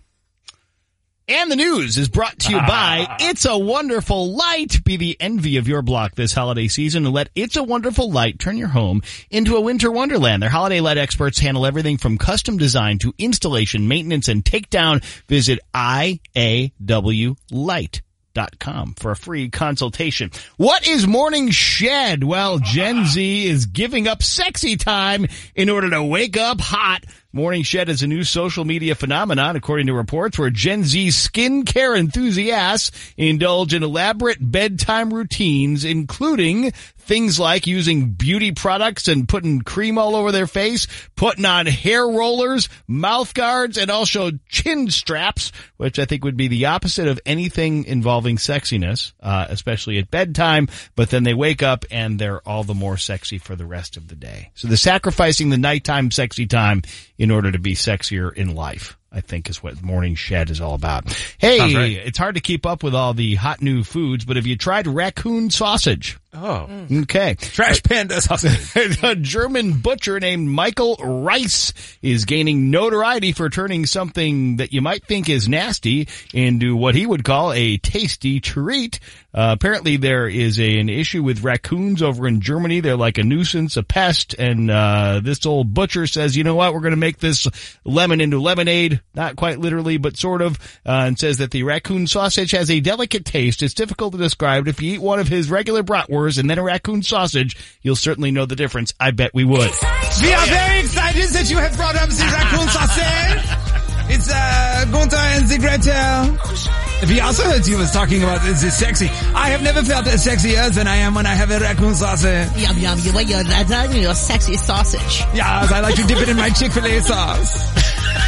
And the news is brought to you by It's a Wonderful Light. Be the envy of your block this holiday season and let It's a Wonderful Light turn your home into a winter wonderland. Their holiday light experts handle everything from custom design to installation, maintenance, and takedown. Visit I A W light dot com for a free consultation. What is Morning Shed? Well, Gen Z is giving up sexy time in order to wake up hot. Morning Shed is a new social media phenomenon, according to reports, where Gen Z skincare enthusiasts indulge in elaborate bedtime routines, including things like using beauty products and putting cream all over their face, putting on hair rollers, mouth guards, and also chin straps, which I think would be the opposite of anything involving sexiness, uh, especially at bedtime. But then they wake up and they're all the more sexy for the rest of the day. So they're sacrificing the nighttime sexy time in order to be sexier in life, I think is what Morning Shed is all about. Hey, right. It's hard to keep up with all the hot new foods, but have you tried raccoon sausage? Oh. Okay. Trash panda sausage. A German butcher named Michael Rice is gaining notoriety for turning something that you might think is nasty into what he would call a tasty treat. Uh, apparently there is a, an issue with raccoons over in Germany. They're like a nuisance, a pest, and uh this old butcher says, you know what, we're going to make this lemon into lemonade. Not quite literally, but sort of, uh, and says that the raccoon sausage has a delicate taste. It's difficult to describe. If you eat one of his regular bratwursts and then a raccoon sausage, you'll certainly know the difference. I bet we would. We are very excited that you have brought up the raccoon sausage. It's uh, Gunther and the Gretel. We also heard you was talking about is it sexy. I have never felt as sexier than I am when I have a raccoon sausage. Yum, yum, you want your, your sexy sausage. Yes, I like to dip it in my Chick-fil-A sauce.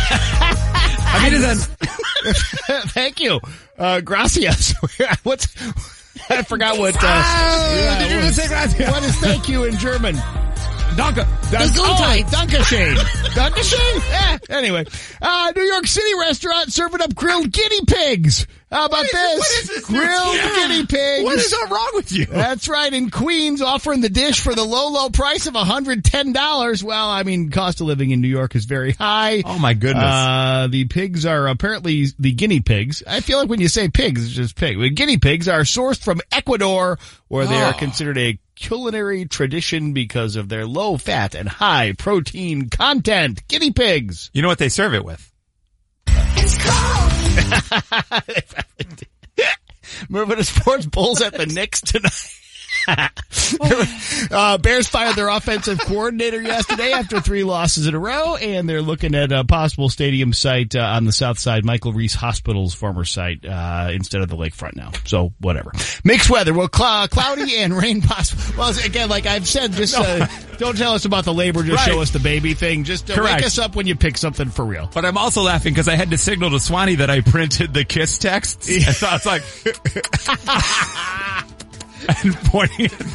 I mean, it's Thank you. Uh, gracias. What's, I forgot what, uh, oh, yeah, did you what, just say gracias? What is thank you in German? Danke. Danke. Gesundheit. Oh, Dankeschön. Dankeschön. Eh, anyway, uh, New York City restaurant serving up grilled guinea pigs. How about what this? What is this? Grilled Yeah. guinea pigs. What is so wrong with you? That's right. In Queens, offering the dish for the low, low price of one hundred ten dollars. Well, I mean, cost of living in New York is very high. Oh, my goodness. Uh, the pigs are apparently the guinea pigs. I feel like when you say pigs, it's just pig. But guinea pigs are sourced from Ecuador, where they Oh. are considered a culinary tradition because of their low fat and high protein content. Guinea pigs. You know what they serve it with? Remember the sports bulls at the Knicks tonight? uh, Bears fired their offensive coordinator yesterday after three losses in a row, and they're looking at a possible stadium site uh, on the south side, Michael Reese Hospital's former site, uh, instead of the lakefront now. So, whatever. Mixed weather. Well, cl- cloudy and rain possible. Well, again, like I've said, just uh, don't tell us about the labor, just Right. show us the baby thing. Just uh, Correct. wake us up when you pick something for real. But I'm also laughing because I had to signal to Swanee that I printed the KISS texts. And so I was like, and pointing at